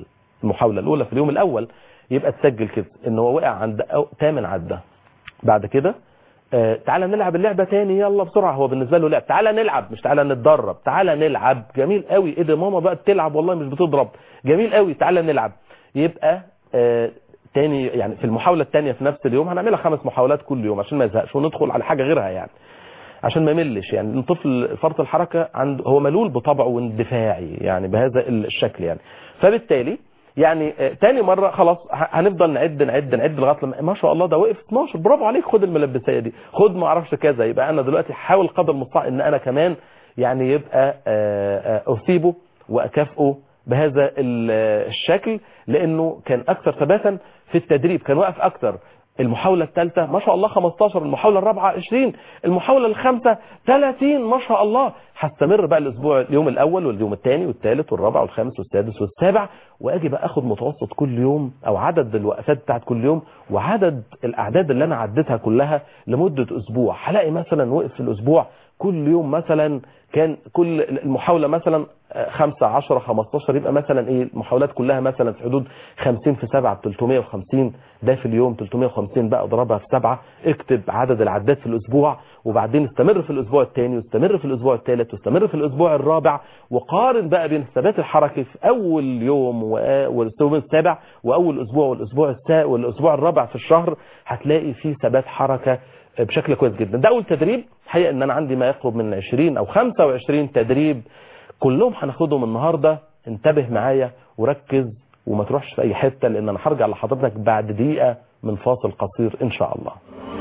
الاول. يبقى تسجل كده ان هو وقع عند 8 عده. بعد كده تعالى نلعب اللعبة تاني، يلا بسرعة. هو بالنسبة له لعب، تعالى نلعب مش تعالى نتدرب، تعالى نلعب. جميل قوي، ايه ده ماما بقى تلعب والله مش بتضرب، جميل قوي تعالى نلعب. يبقى تاني يعني في المحاولة التانية في نفس اليوم هنعملها 5 محاولات كل يوم عشان ما يزهقش وندخل على حاجة غيرها يعني عشان ما يملش. يعني الطفل فرط الحركة عنده هو ملول بطبعه واندفاعي يعني بهذا الشكل يعني. فبالتالي يعني تاني مرة خلاص هنفضل نعد لغايه لما ما شاء الله ده وقف 12، برافو عليك، خد الملبسية دي، خد ما اعرفش كذا. يبقى انا دلوقتي حاول قدر المستطاع ان انا كمان يعني يبقى اثيبه واكافئه بهذا الشكل، لانه كان اكثر ثباتا في التدريب، كان واقف اكثر. المحاولة الثالثة ما شاء الله 15، المحاولة الرابعة 20، المحاولة الخامسة 30 ما شاء الله. هستمر بقى الاسبوع اليوم الاول واليوم الثاني والثالث والرابع والخامس والسادس والسابع، واجي بقى اخد متوسط كل يوم او عدد الوقفات بتاعت كل يوم وعدد الاعداد اللي انا عديتها كلها لمدة اسبوع. هلاقي مثلا وقف في الاسبوع كل يوم مثلا كان كل المحاولة مثلا 5 10 15، يبقى مثلا ايه المحاولات كلها مثلا في حدود 50 في 7 350. ده في اليوم 350 بقى اضربها في 7، اكتب عدد العدات في الاسبوع، وبعدين استمر في الاسبوع الثاني واستمر في الاسبوع الثالث واستمر في الاسبوع الرابع، وقارن بقى بين الثبات الحركي في اول يوم واليوم السابع واول اسبوع والاسبوع الرابع في الشهر. هتلاقي فيه ثبات حركة بشكل كويس جدا. ده اول تدريب. حقيقة ان انا عندي ما يقرب من 20 او 25 تدريب كلهم هناخدهم النهاردة. انتبه معايا وركز وما تروحش في اي حتة، لان انا هرجع لحضرتك بعد دقيقة من فاصل قصير ان شاء الله.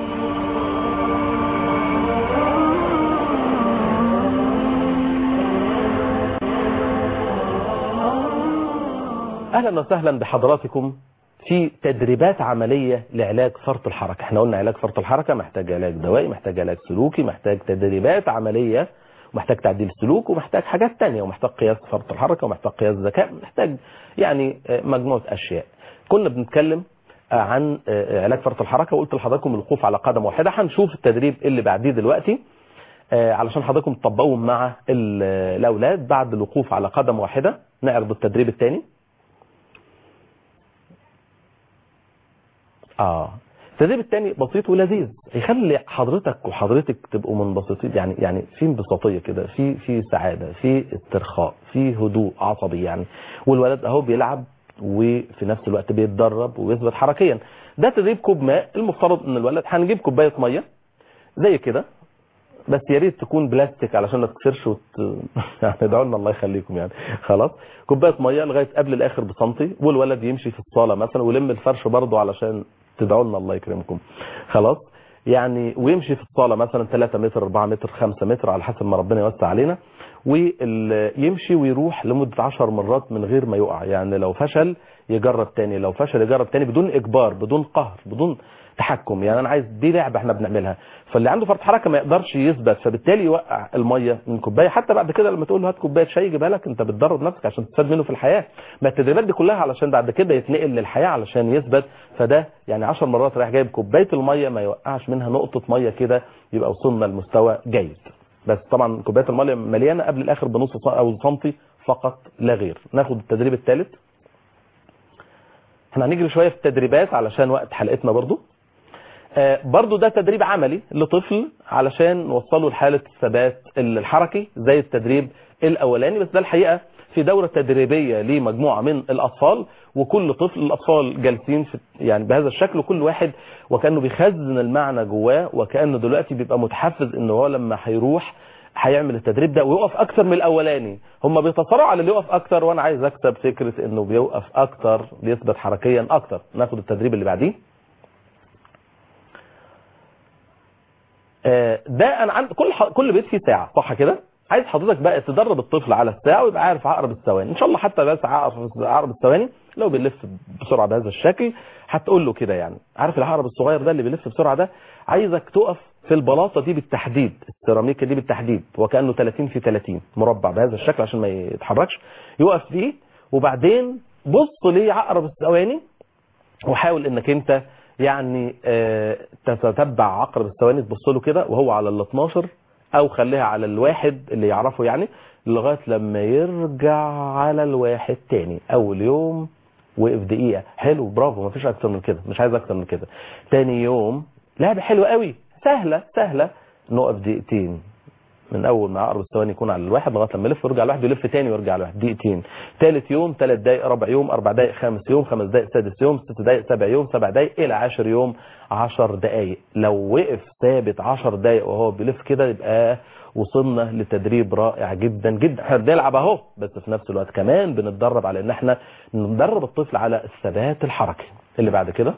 اهلا وسهلا بحضراتكم في تدريبات عملية لعلاج فرط الحركة. احنا قلنا علاج فرط الحركة محتاج علاج دوائي، محتاج علاج سلوكي، محتاج تدريبات عملية، ومحتاج تعديل سلوك، ومحتاج حاجات تانية، ومحتاج قياس فرط الحركة، ومحتاج قياس ذكاء، محتاج يعني مجموعة أشياء. كنا بنتكلم عن علاج فرط الحركة وقلت لحضراتكم الوقوف على قدم واحدة. هنشوف التدريب اللي بعديه دلوقتي علشان حضراتكم تطبقوا مع الأولاد بعد الوقوف على قدم واحدة. نعرض التدريب الثاني. التدريب الثاني بسيط ولذيذ، يخلي حضرتك وحضرتك تبقوا منبسطين، يعني في انبساطيه كده، في سعاده، في استرخاء، في هدوء عصبي يعني، والولد اهو بيلعب وفي نفس الوقت بيتدرب وبيثبت حركيا. ده تدريب كوب ماء. المفترض ان الولد هنجيب كوبايه ميه زي كده، بس يا ريت تكون بلاستيك علشان ما تكسرش يعني ادعوا لنا الله يخليكم يعني. خلاص، كوبايه ميه لغايه قبل الاخر بسنتي، والولد يمشي في الصاله مثلا ويلم الفرش برضه علشان تدعوا لنا الله يكرمكم. خلاص يعني، ويمشي في الصاله مثلا 3 متر 4 متر 5 متر على حسب ما ربنا يوسع علينا، ويمشي ويروح لمده 10 مرات من غير ما يقع. يعني لو فشل يجرب تاني، لو فشل يجرب تاني بدون اجبار، بدون قهر، بدون تحكم. يعني انا عايز دي لعبه احنا بنعملها، فاللي عنده فرط حركه ما يقدرش يثبت، فبالتالي يوقع الميه من كوبايه. حتى بعد كده لما تقول له هات كوبايه شاي يجيبها لك، انت بتدرب نفسك عشان تستفاد منه في الحياه. ما التدريبات دي كلها علشان بعد كده يتنقل للحياه علشان يثبت. فده يعني 10 مرات رايح جايب كوبايه الميه ما يوقعش منها نقطه ميه كده، يبقى وصلنا لمستوى جيد. بس طبعا كوبايه الميه مليانه قبل الاخر بنص او سنتي فقط لا غير. ناخد التدريب الثالث. احنا هنجري شويه في التدريبات علشان وقت حلقتنا برضو. برضو ده تدريب عملي لطفل علشان نوصله لحاله الثبات الحركي زي التدريب الاولاني، بس ده الحقيقه في دوره تدريبيه لمجموعه من الاطفال، وكل طفل الاطفال جالسين في يعني بهذا الشكل، وكل واحد وكانه بيخزن المعنى جواه، وكانه دلوقتي بيبقى متحفز ان هو لما هيروح هيعمل التدريب ده ويقف اكتر من الاولاني. هم بيتصارعوا على اللي يقف اكتر، وانا عايز اكسب فكره انه بيوقف اكتر بيثبت حركيا اكتر. ناخد التدريب اللي بعديه. ده انا عند كل بيت فيه ساعه صح كده. عايز حضرتك بقى تدرب الطفل على الساعه ويبقى عارف عقرب الثواني ان شاء الله، حتى بس عقرب الثواني لو بيلف بسرعه بهذا الشكل هتقول له كده. يعني عارف العقرب الصغير ده اللي بيلف بسرعه ده، عايزك تقف في البلاطه دي بالتحديد، السيراميكا دي بالتحديد، وكانه 30 في 30 مربع بهذا الشكل عشان ما يتحركش، يقف فيه وبعدين بص ليه عقرب الثواني، وحاول انك انت يعني تتبع عقرب الثواني، تبص له كده وهو على ال 12 او خليها على الواحد اللي يعرفه يعني، لغايه لما يرجع على الواحد تاني. اول يوم وقف دقيقه، حلو برافو، مفيش اكتر من كده، مش عايز اكتر من كده. تاني يوم لعبه حلوه قوي سهله، نقف دقيقتين من اول ما عقرب الثواني يكون على الواحد لغايه لما يلف ويرجع لوحده، يلف تاني ويرجع لوحده دقيقتين. ثالث يوم 3 دقائق، رابع يوم 4 دقائق، خامس يوم 5 دقائق، سادس يوم 6 دقائق، سابع يوم 7 دقائق، الى 10 يوم 10 دقائق. لو وقف ثابت 10 دقائق وهو بيلف كده يبقى وصلنا لتدريب رائع جدا جدا. احنا بنلعب اهو، بس في نفس الوقت كمان بنتدرب على ان احنا ندرب الطفل على الثبات الحركي. اللي بعد كده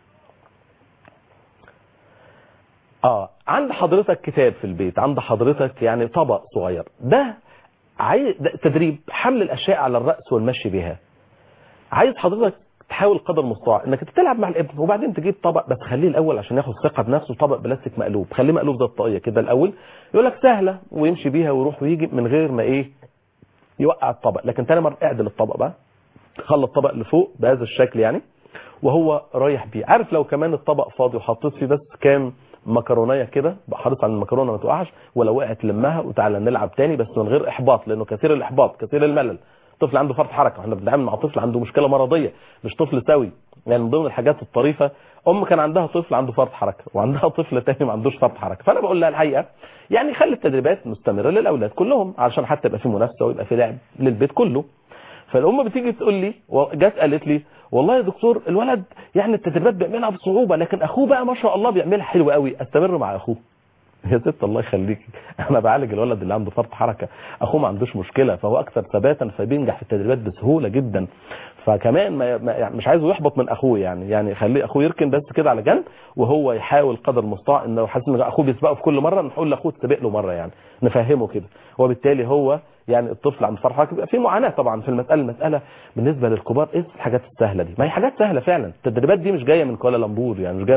عند حضرتك كتاب في البيت، عند حضرتك يعني طبق صغير، ده عايز تدريب حمل الاشياء على الراس والمشي بها. عايز حضرتك تحاول قدر المستطاع انك تلعب مع الابن، وبعدين تجيب طبق بس خليه الاول عشان ياخد ثقه بنفسه، طبق بلاستيك مقلوب، خليه مقلوب زي الطاقيه كده الاول، يقول لك سهله ويمشي بيها ويروح ويجي من غير ما يوقع الطبق. لكن تاني مره اعدل الطبق بقى، خلي الطبق لفوق بهذا الشكل يعني وهو رايح بيه. عارف لو كمان الطبق فاضي وحطيت فيه بس كام مكرونيه كده، حريص على المكرونه ما توقعش، ولو وقعت لمها وتعالى نلعب تاني بس من غير احباط، لانه كثير الاحباط كثير الملل. طفل عنده فرط حركه، احنا بنتعامل مع طفل عنده مشكله مرضيه مش طفل سوي. يعني من ضمن الحاجات الطريفه كان عندها طفل عنده فرط حركه وعندها طفل تاني ما عندوش فرط حركه، فانا بقول لها الحقيقه يعني خلي التدريبات مستمره للاولاد كلهم علشان حتى يبقى في منافسه ويبقى في لعب للبيت كله. فالام بتيجي تقول لي، جت قالت لي والله يا دكتور الولد يعني التدريبات بيعملها بصعوبه، لكن اخوه بقى ما شاء الله بيعملها حلو قوي، استمر مع اخوه. يا ست الله يخليكي، انا بعالج الولد اللي عنده فرط حركه، اخوه ما عندوش مشكله فهو اكثر ثباتا فبينجح في التدريبات بسهوله جدا. فكمان يعني مش عايزه يحبط من اخوه، يعني خليه اخوه يركن بس كده على جنب وهو يحاول قدر المستطاع انه حاسس ان اخوه بيسبقه في كل مره، نقول لاخوه تسبق له مره يعني نفهمه كده، وبالتالي هو يعني الطفل عند فرط حركه بيبقى في معاناه طبعا في المساله بالنسبه للكبار. ايه الحاجات السهله دي؟ ما هي حاجات سهله فعلا، التدريبات دي مش جايه من كوالالمبور، يعني مش جايه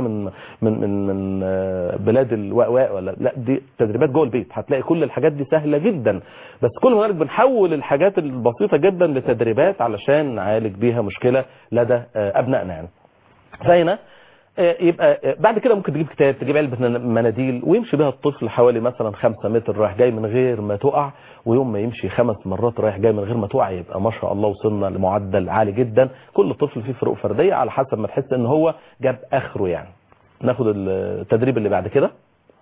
من بلاد الواء ولا لا، دي تدريبات جوه البيت، هتلاقي كل الحاجات دي سهله جدا، بس كل ما بنحول الحاجات البسيطه جدا لتدريبات علشان نعالج بيها مشكله لدى ابنائنا يعني. فهنا يبقى بعد كده ممكن تجيب كتاب، تجيب علبه مناديل ويمشي بها الطفل حوالي مثلا 5 متر رايح جاي من غير ما تقع، ويوم ما يمشي 5 مرات رايح جاي من غير ما تقع يبقى ما شاء الله وصلنا لمعدل عالي جدا. كل طفل فيه فروق فرديه على حسب ما تحس ان هو جاب اخره يعني. ناخد التدريب اللي بعد كده.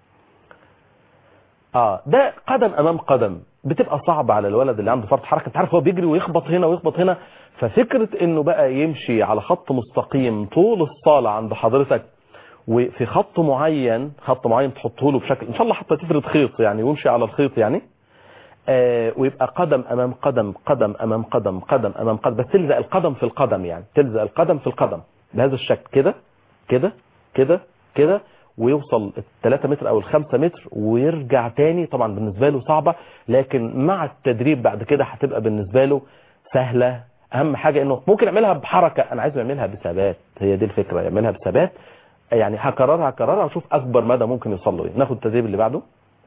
ده قدم امام قدم، بتبقى صعبه على الولد اللي عنده فرط حركه، انت عارف هو بيجري ويخبط هنا ويخبط هنا، ففكره انه بقى يمشي على خط مستقيم طول الصاله عند حضرتك وفي خط معين تحطه له بشكل ان شاء الله حتى تفرد خيط يعني ويمشي على الخيط يعني، ويبقى قدم امام قدم، قدم امام قدم، قدم امام قدم، بس تلزق القدم في القدم، يعني تلزق القدم في القدم بهذا الشكل كده كده كده كده، ويوصل 3 متر او 5 متر ويرجع تاني. طبعا بالنسبه له صعبه، لكن مع التدريب بعد كده هتبقى بالنسبه له سهله. اهم حاجه انه ممكن يعملها بحركه، انا عايزه يعملها بثبات، هي دي الفكره، يعملها بثبات يعني هكررها واشوف اكبر مدى ممكن يوصل له ايه. ناخد التدريب اللي بعده.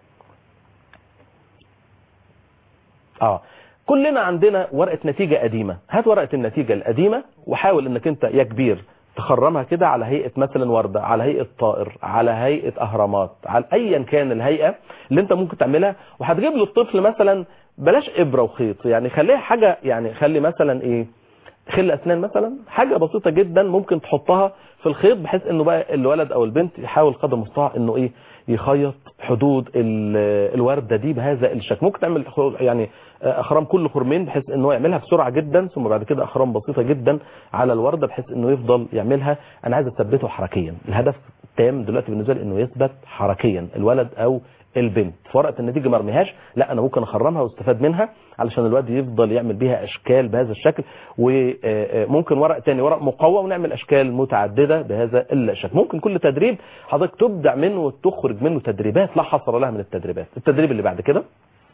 كلنا عندنا ورقه نتيجه قديمه. هات ورقه النتيجه القديمه وحاول انك انت يا كبير تخرمها كده على هيئه مثلا ورده، على هيئه طائر، على هيئه اهرامات، على ايا كان الهيئه اللي انت ممكن تعملها، وهتجيب للطفل مثلا بلاش ابره وخيط، يعني خليها حاجه، يعني خلي مثلا ايه، خل اسنان مثلا، حاجه بسيطه جدا ممكن تحطها في الخيط، بحيث انه بقى الولد او البنت يحاول قدر المستطاع انه ايه، يخيط حدود الورده دي بهذا الشكل. ممكن تعمل يعني اخرام كل خرمين بحيث انه يعملها بسرعه جدا، ثم بعد كده اخرام بسيطه جدا على الورده بحيث انه يفضل يعملها. انا عايز اثبته حركيا، الهدف التام دلوقتي بالنسبه لي انه يثبت حركيا الولد او البنت. في ورقه النتيجه ما ارميهاش، لا انا ممكن اخرمها واستفاد منها علشان الواد يفضل يعمل بيها اشكال بهذا الشكل. وممكن ورق تاني، ورق مقوى، ونعمل اشكال متعدده بهذا الشكل. ممكن كل تدريب حضرتك تبدع منه وتخرج منه تدريبات لا حصر لها من التدريبات. التدريب اللي بعد كده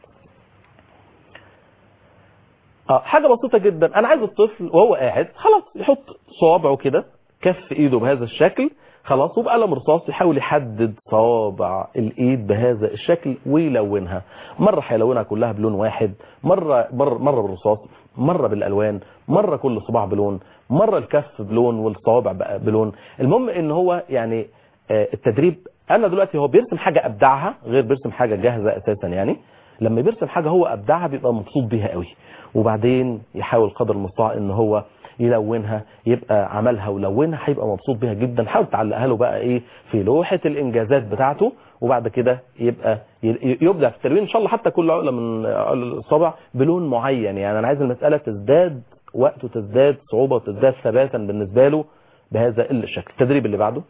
حاجه بسيطه جدا. انا عايز الطفل وهو قاعد خلاص يحط صوابعه كده كف ايده بهذا الشكل خلاص، وبقلم رصاص يحاول يحدد صوابع الايد بهذا الشكل ويلونها. مره هيلونها كلها بلون واحد، مره بالرصاص، مره بالالوان، مره كل صباع بلون، مره الكف بلون والصوابع بقى بلون. المهم ان هو يعني التدريب، انا دلوقتي هو بيرسم حاجه ابدعها غير بيرسم حاجه جاهزه اساسا. يعني لما بيرسم حاجه هو ابدعها بيبقى مبسوط بيها قوي، وبعدين يحاول قدر المستطاع ان هو يلونها، يبقى عملها ولونها هيبقى مبسوط بيها جدا. حاول تعلقها له بقى ايه في لوحه الانجازات بتاعته، وبعد كده يبقى يبدع في التلوين ان شاء الله. حتى كل عقله من الصابع بلون معين. يعني انا عايز المساله تزداد وقت وتزداد صعوبه وتزداد ثباتا بالنسبه له بهذا الشكل. التدريب اللي بعده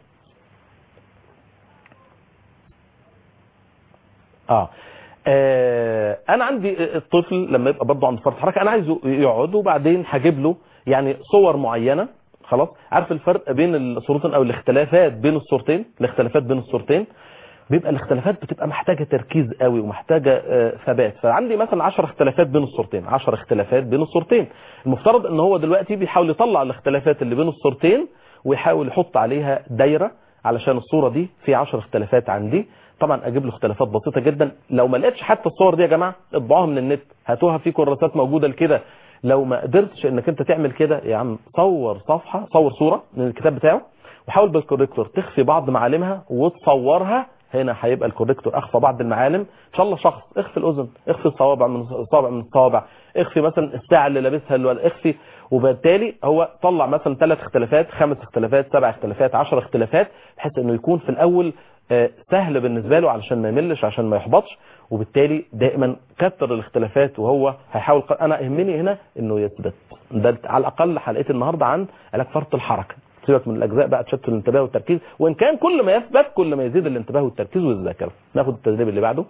انا عندي الطفل لما يبقى برضه عند فرط حركه، انا عايزه يقعد، وبعدين هجيب له يعني صور معينه. خلاص عارف الفرق بين الصورتين او الاختلافات بين الصورتين؟ الاختلافات بين الصورتين بيبقى الاختلافات بتبقى محتاجه تركيز قوي ومحتاجه ثبات. فعندي مثلا 10 اختلافات بين الصورتين، 10 اختلافات بين الصورتين. المفترض ان هو دلوقتي بيحاول يطلع الاختلافات اللي بين الصورتين ويحاول يحط عليها دايره علشان الصوره دي في 10 اختلافات عندي. طبعا اجيب له اختلافات بسيطه جدا. لو ما لقيتش حتى الصور دي يا جماعه اطبعوها من النت، هاتوها في كراسات موجوده لكده. لو ما قدرتش انك انت تعمل كده يا عم، صور صفحه، صور صوره من الكتاب بتاعه، وحاول بالكوريكتور تخفي بعض معالمها وتصورها. هنا هيبقى الكوريكتور اخفى بعض المعالم. ان شاء الله شخص، اخفي الاذن، اخفي الصوابع من الصوابع، اخفي مثلا الساعه اللي لابسها الولد، اخفي. وبالتالي هو طلع مثلا 3 اختلافات، 5 اختلافات، 7 اختلافات، 10 اختلافات، بحيث انه يكون في الاول سهل بالنسبه له علشان ما يملش، عشان ما يحبطش. وبالتالي دائما كتر الاختلافات وهو هيحاول. انا يهمني هنا انه يثبت. ده على الاقل حلقه النهارده عن علاج فرط الحركه. سيبك من الاجزاء بقى تشتت الانتباه والتركيز، وان كان كل ما يثبت كل ما يزيد الانتباه والتركيز والذاكره. ناخد التدريب اللي بعده.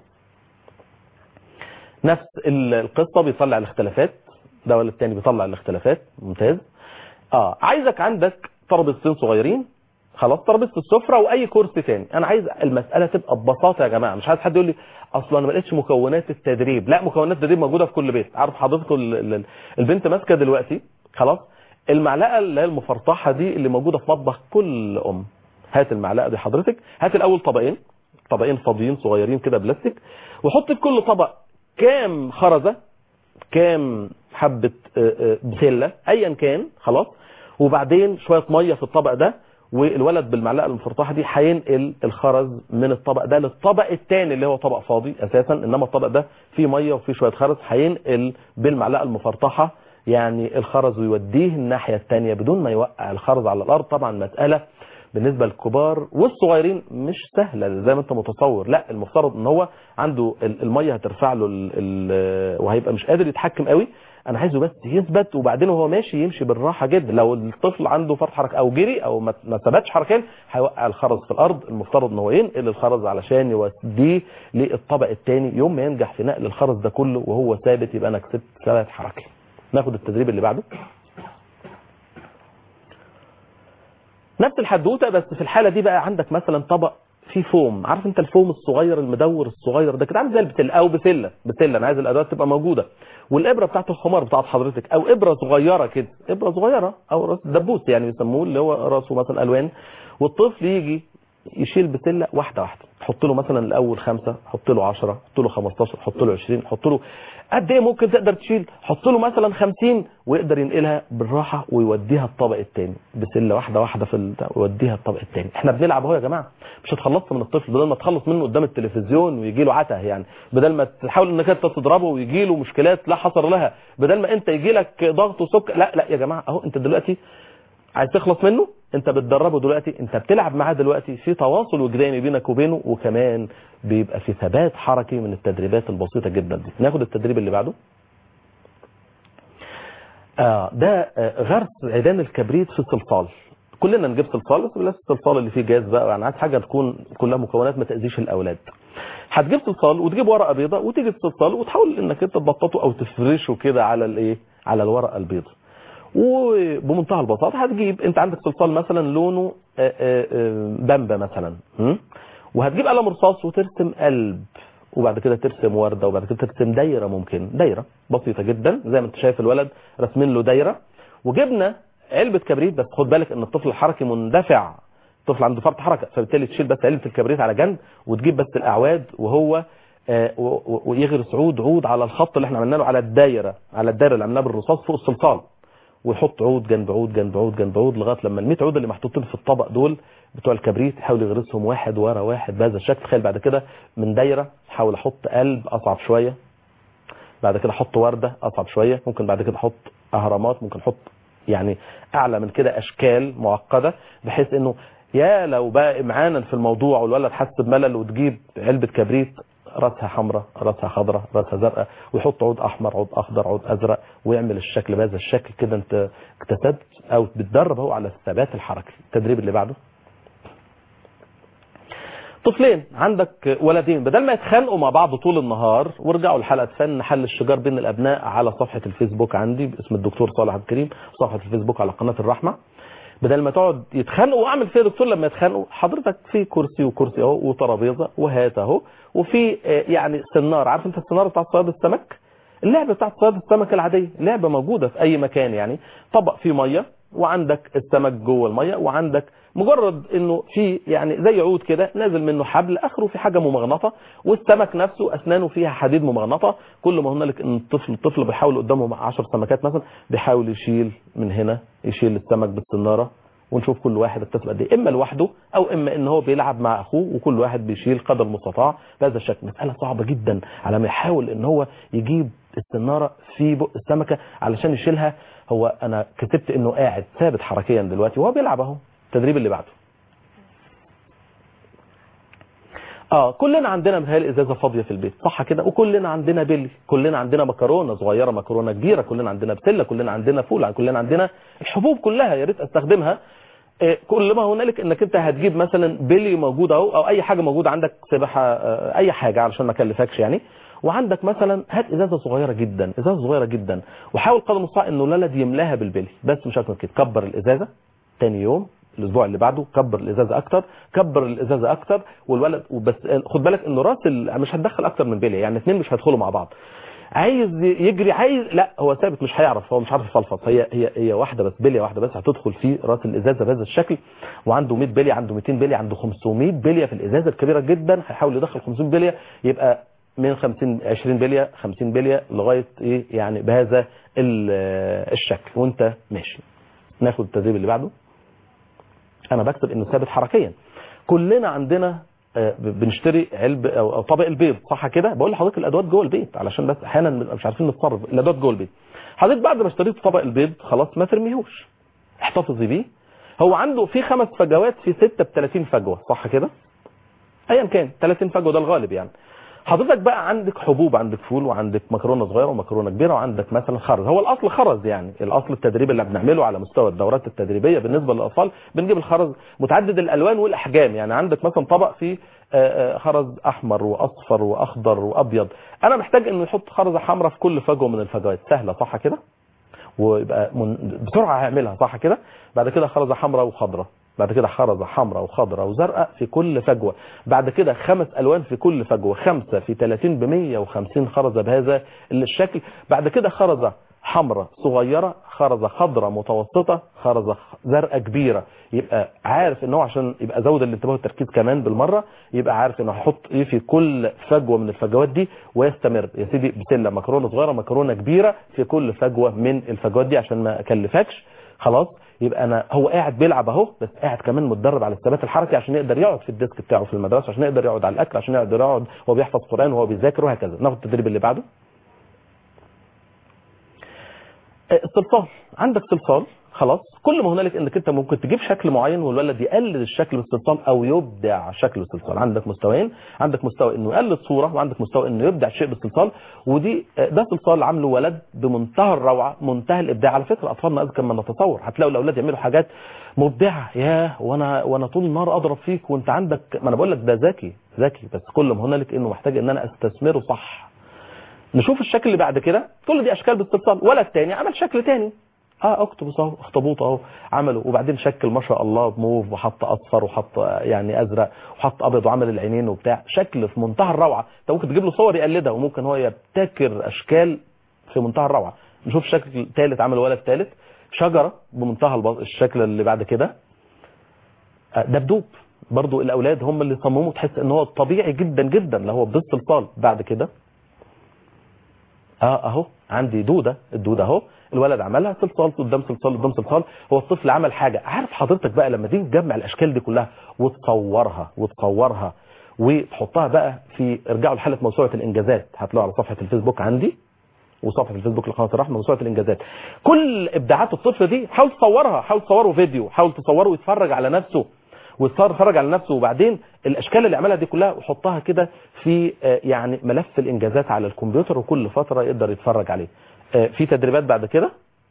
نفس القصه، بيطلع الاختلافات ده ولا الثاني بيطلع الاختلافات. ممتاز. عايزك عندك ترابيزتين صغيرين، خلاص، ترابيزه السفره واي كرسي ثاني. انا عايز المساله تبقى ببساطه يا جماعه، مش عايز حد يقول لي اصلا انا ما لقيتش مكونات التدريب. لا، مكونات التدريب موجوده في كل بيت. عارف حضرتك البنت ماسكه دلوقتي خلاص المعلقه اللي هي المفرطحه دي اللي موجوده في مطبخ كل ام. هات المعلقه دي حضرتك، هات الاول طبقين فاضيين صغيرين كده بلاستيك، وحط في كل طبق كام خرزه، كام حبه بسله ايا كان، خلاص. وبعدين شويه ميه في الطبق ده، والولد بالمعلقه المفرطحه دي هينقل الخرز من الطبق ده للطبق الثاني اللي هو طبق فاضي اساسا، انما الطبق ده فيه ميه وفيه شويه خرز، هينقل بالمعلقه المفرطحه يعني الخرز ويوديه الناحيه الثانيه بدون ما يوقع الخرز على الارض. طبعا مساله بالنسبه للكبار والصغيرين مش سهله زي ما انت متصور. لا، المفترض ان هو عنده الميه هترفع له وهيبقى مش قادر يتحكم قوي. انا عايزه بس يثبت، وبعدين وهو ماشي يمشي بالراحه جدا. لو الطفل عنده فرط حركه او جري او ما ثبتش حركيا هيوقع الخرز في الارض. المفترض ان هو ينقل الخرز علشان يوديه للطبق الثاني. يوم ما ينجح في نقل الخرز ده كله وهو ثابت يبقى انا كسبت ثبات حركي. ناخد التدريب اللي بعده. نفس الحدوته، بس في الحاله دي بقى عندك مثلا طبق في فوم، عارف انت الفوم الصغير المدور الصغير ده كده عامل زي البسله او بسله، انا عايز الادوات تبقى موجوده، والابره بتاعت الخمار بتاعت حضرتك او ابره صغيره كده، ابره صغيره او راس دبوس يعني بيسموه اللي هو راسه مثلا الوان، والطفل يجي يشيل بسله واحده واحده، حط له مثلا الاول 5، حط له 10، حط له 15، حط له 20، حط له قد ايه ممكن تقدر تشيل، حط له مثلا 50 ويقدر ينقلها بالراحه ويوديها الطبق الثاني، بسله واحده واحده ويوديها الطبق الثاني. احنا بنلعب اهو يا جماعه، مش هتخلص من الطفل بدل ما تخلص منه قدام التلفزيون ويجي له عته، يعني بدل ما تحاول انك انت تضربه ويجي له مشكلات لا حصر لها، بدل ما انت يجي لك ضغط وسكر، لا يا جماعه اهو انت دلوقتي عايز تخلص منه، انت بتدربه دلوقتي، انت بتلعب معاه دلوقتي، في تواصل وجداني بينك وبينه، وكمان بيبقى في ثبات حركي من التدريبات البسيطه جدا دي. ناخد التدريب اللي بعده. ده غرس عيدان الكبريت في الصلصال. كلنا نجيب صلصال، بس بلاش الصلصال اللي فيه جاز بقى، يعني عايز حاجه تكون كلها مكونات ما تاذيش الاولاد. هتجيب صلصال وتجيب ورقه بيضاء وتيجي الصلصال وتحاول انك انت تبططه او تفرشه كده على الايه، على الورقه البيضاء. وبمنتهى البساطه هتجيب، انت عندك صلصال مثلا لونه بامبا مثلا، وهتجيب قلم رصاص وترسم قلب، وبعد كده ترسم ورده، وبعد كده ترسم دايره، ممكن دايره بسيطه جدا زي ما انت شايف الولد رسمين له دايره. وجبنا علبه كبريت، بس خد بالك ان الطفل الحركي مندفع، الطفل عنده فرط حركه، فبالتالي تشيل بس علبه الكبريت على جنب وتجيب بس الاعواد، وهو ويغرس عود على الخط اللي احنا عملنا له على الدايره اللي عملناها بالرصاص فوق الصلصال، ويحط عود جنب عود جنب عود جنب عود لغايه لما ال 100 عود اللي محطوطين في الطبق دول بتوع الكبريت يحاول يغرسهم واحد ورا واحد بهذا الشكل. تخيل بعد كده من دايره حاول احط قلب اصعب شويه، بعد كده احط ورده اصعب شويه، ممكن بعد كده احط اهرامات، ممكن احط يعني اعلى من كده اشكال معقده، بحيث انه يا لو بقى معانا في الموضوع والولد حس بملل، وتجيب علبه كبريت راسها حمراء راسها خضراء راسها زرقاء، ويحط عود احمر عود اخضر عود ازرق، ويعمل الشكل بهذا الشكل كده، انت اكتسبت او بتدرب اهو على الثبات الحركي. التدريب اللي بعده، طفلين عندك ولدين بدل ما يتخانقوا مع بعض طول النهار، ورجعوا لحلقه فن حل الشجار بين الابناء على صفحه الفيسبوك عندي باسم الدكتور صالح عبد الكريم، صفحه الفيسبوك على قناه الرحمه، بدل ما تقعد يتخانقوا، واعمل فيها دكتور لما يتخانقوا، حضرتك في كرسي وكرسي اهو وترابيزه وهات اهو، وفي يعني سناره، عارف انت السناره بتاعت صياد السمك، اللعبه بتاعت صياد السمك العاديه، لعبه موجوده في اي مكان، يعني طبق فيه ميه وعندك السمك جوه الميه، وعندك مجرد انه في يعني زي عود كده نازل منه حبل، اخره في حاجه ممغنطه، والسمك نفسه اسنانه فيها حديد ممغنطه. كل ما هنالك ان الطفل بيحاول قدامه 10 سمكات مثلا، بيحاول يشيل من هنا، يشيل السمك بالسناره، ونشوف كل واحد اكتسب قد ايه، اما لوحده او اما ان هو بيلعب مع اخوه، وكل واحد بيشيل قدر المستطاع بهذا الشكل. مساله صعبه جدا على ما يحاول ان هو يجيب السناره في بق السمكه علشان يشيلها. هو انا كتبت انه قاعد ثابت حركيا دلوقتي وهو بيلعب اهو. التدريب اللي بعده، كلنا عندنا متهيألي ازازه فاضيه في البيت، صح كده؟ وكلنا عندنا بلي، كلنا عندنا مكرونه صغيره مكرونه كبيره، كلنا عندنا بسله، كلنا عندنا فول، كلنا عندنا الحبوب كلها، يا ريت استخدمها. كل ما هنالك انك انت هتجيب مثلا بلي موجود اهو، او اي حاجه موجوده عندك، سباحه، اي حاجه علشان ما اكلفكش يعني، وعندك مثلا هات ازازه صغيره جدا، ازازه صغيره جدا، وحاول قدر المستطاع انه الولد يملاها بالبلي، بس مش اكتر كده. كبر الازازه، تاني يوم الاسبوع اللي بعده كبر الازازه اكتر، كبر الازازه اكتر، والولد وبس خد بالك انه راس مش هتدخل اكتر من بلي، يعني اثنين مش هيدخلوا مع بعض. عايز يجري، عايز لا هو ثابت مش هيعرف، هو مش عارف يفلفظ، هي واحده بس، بليه واحده بس هتدخل في راس الازازه بهذا الشكل، وعنده 100 بليه، عنده 200 بليه، عنده 500 بليه في الازازه الكبيره جدا، هيحاول يدخل 500 بليه، يبقى من 50 20 بليه 50 بليه لغايه ايه يعني بهذا الشكل وانت ماشي. ناخد التدريب اللي بعده. انا بكتب انه ثابت حركيا. كلنا عندنا بنشتري علب او طبق البيض، صح كده؟ بقول لحضرتك الادوات جوه البيت علشان بس احيانا مش عارفين نتصرف، الادوات جوه البيت. حضرتك بعد ما اشتريت طبق البيض خلاص ما ترميهوش، احتفظي بيه. هو عنده في 5 فجوات في 6 ب 30 فجوه، صح كده؟ ايا كان 30 فجوه ده الغالب يعني. حضرتك بقى عندك حبوب، عندك فول، وعندك مكرونه صغيره ومكرونه كبيره، وعندك مثلا خرز، هو الاصل خرز، يعني الاصل التدريب اللي بنعمله على مستوى الدورات التدريبيه بالنسبه للاطفال بنجيب الخرز متعدد الالوان والاحجام، يعني عندك مثلا طبق فيه خرز احمر واصفر واخضر وابيض، انا محتاج انه يحط خرزه حمراء في كل فجوه من الفجوات، سهله صح كده؟ ويبقى بسرعه هيعملها صح كده؟ بعد كده خرزه حمراء وخضراء، بعد كده خرزة حمراء وخضراء وزرقاء في كل فجوة، بعد كده 5 ألوان في كل فجوة، 5 في 30 ب150 خرزة بهذا الشكل، بعد كده خرزة حمراء صغيرة، خرزة خضراء متوسطة، خرزة زرقاء كبيرة. يبقى عارف ان هو عشان يبقى زود الانتباه والتركيز كمان بالمرة، يبقى عارف انه هيحط ايه في كل فجوة من الفجوات دي ويستمر. يا سيدي بسلة مكرونة صغيرة مكرونة كبيرة في كل فجوة من الفجوات دي عشان ما اكلفكش. خلاص يبقى انا هو قاعد بيلعب اهو، بس قاعد كمان متدرب على الثبات الحركي عشان يقدر يقعد في الديسك بتاعه في المدرسة، عشان يقدر يقعد على الاكل، عشان يقدر يقعد وهو بيحفظ قرآن وهو بيذاكر وهكذا. ناخد التدريب اللي بعده. الصلصال، عندك صلصال خلاص. كل ما هنالك انك انت ممكن تجيب شكل معين والولد يقلد الشكل بالصلصال او يبدع شكل الصلصال. عندك مستويين، عندك مستوى انه يقلد صوره، وعندك مستوى انه يبدع شيء بالصلصال. ودي ده صلصال عامله ولد بمنتهى الروعه، منتهى الابداع. على فكره اطفالنا اذكى ما نتصور، هتلاقوا الاولاد يعملوا حاجات مبدعه. ياه، وانا طول النهار اضرب فيك وانت عندك، ما انا بقول لك ده ذكي، بس كل ما هنالك انه محتاج ان انا استثمره صح. نشوف الشكل اللي بعد كده. كل دي اشكال بالصلصال. ولد تاني عمل شكل تاني، اكتوبوس اهو، اخطبوط اهو عمله، وبعدين شكل ما شاء الله بموف، وحط اصفر وحط يعني ازرق وحط ابيض وعمل العينين وبتاع، شكل في منتهى الروعه. انت ممكن تجيب له صور يقلدها، وممكن هو يبتكر اشكال في منتهى الروعه. نشوف شكل ثالث عمل ولد ثالث، شجره بمنتهى الشكل اللي بعد كده دبدوب. برضو الاولاد هم اللي صمموا، تحس ان هو طبيعي جدا جدا، لا هو بالصلصال. بعد كده اهو عندي دوده، الدوده اهو الولد عملها صلصال قدام صلصال قدام صلصال. هو الطفل عمل حاجه. عارف حضرتك بقى لما تيجي تجمع الاشكال دي كلها وتصورها وتحطها بقى في، ارجعوا لحاله موسوعه الانجازات، هتلاقوا على صفحه الفيسبوك عندي وصفحه الفيسبوك لقناه الرحمه موسوعه الانجازات. كل ابداعات الطفل دي حاول تصورها، حاول تصوره فيديو، حاول تصوره ويتفرج على نفسه ويتفرج على نفسه، وبعدين الاشكال اللي عملها دي كلها وحطها كده في يعني ملف الانجازات على الكمبيوتر، وكل فتره يقدر يتفرج عليه. في تدريبات بعد كده.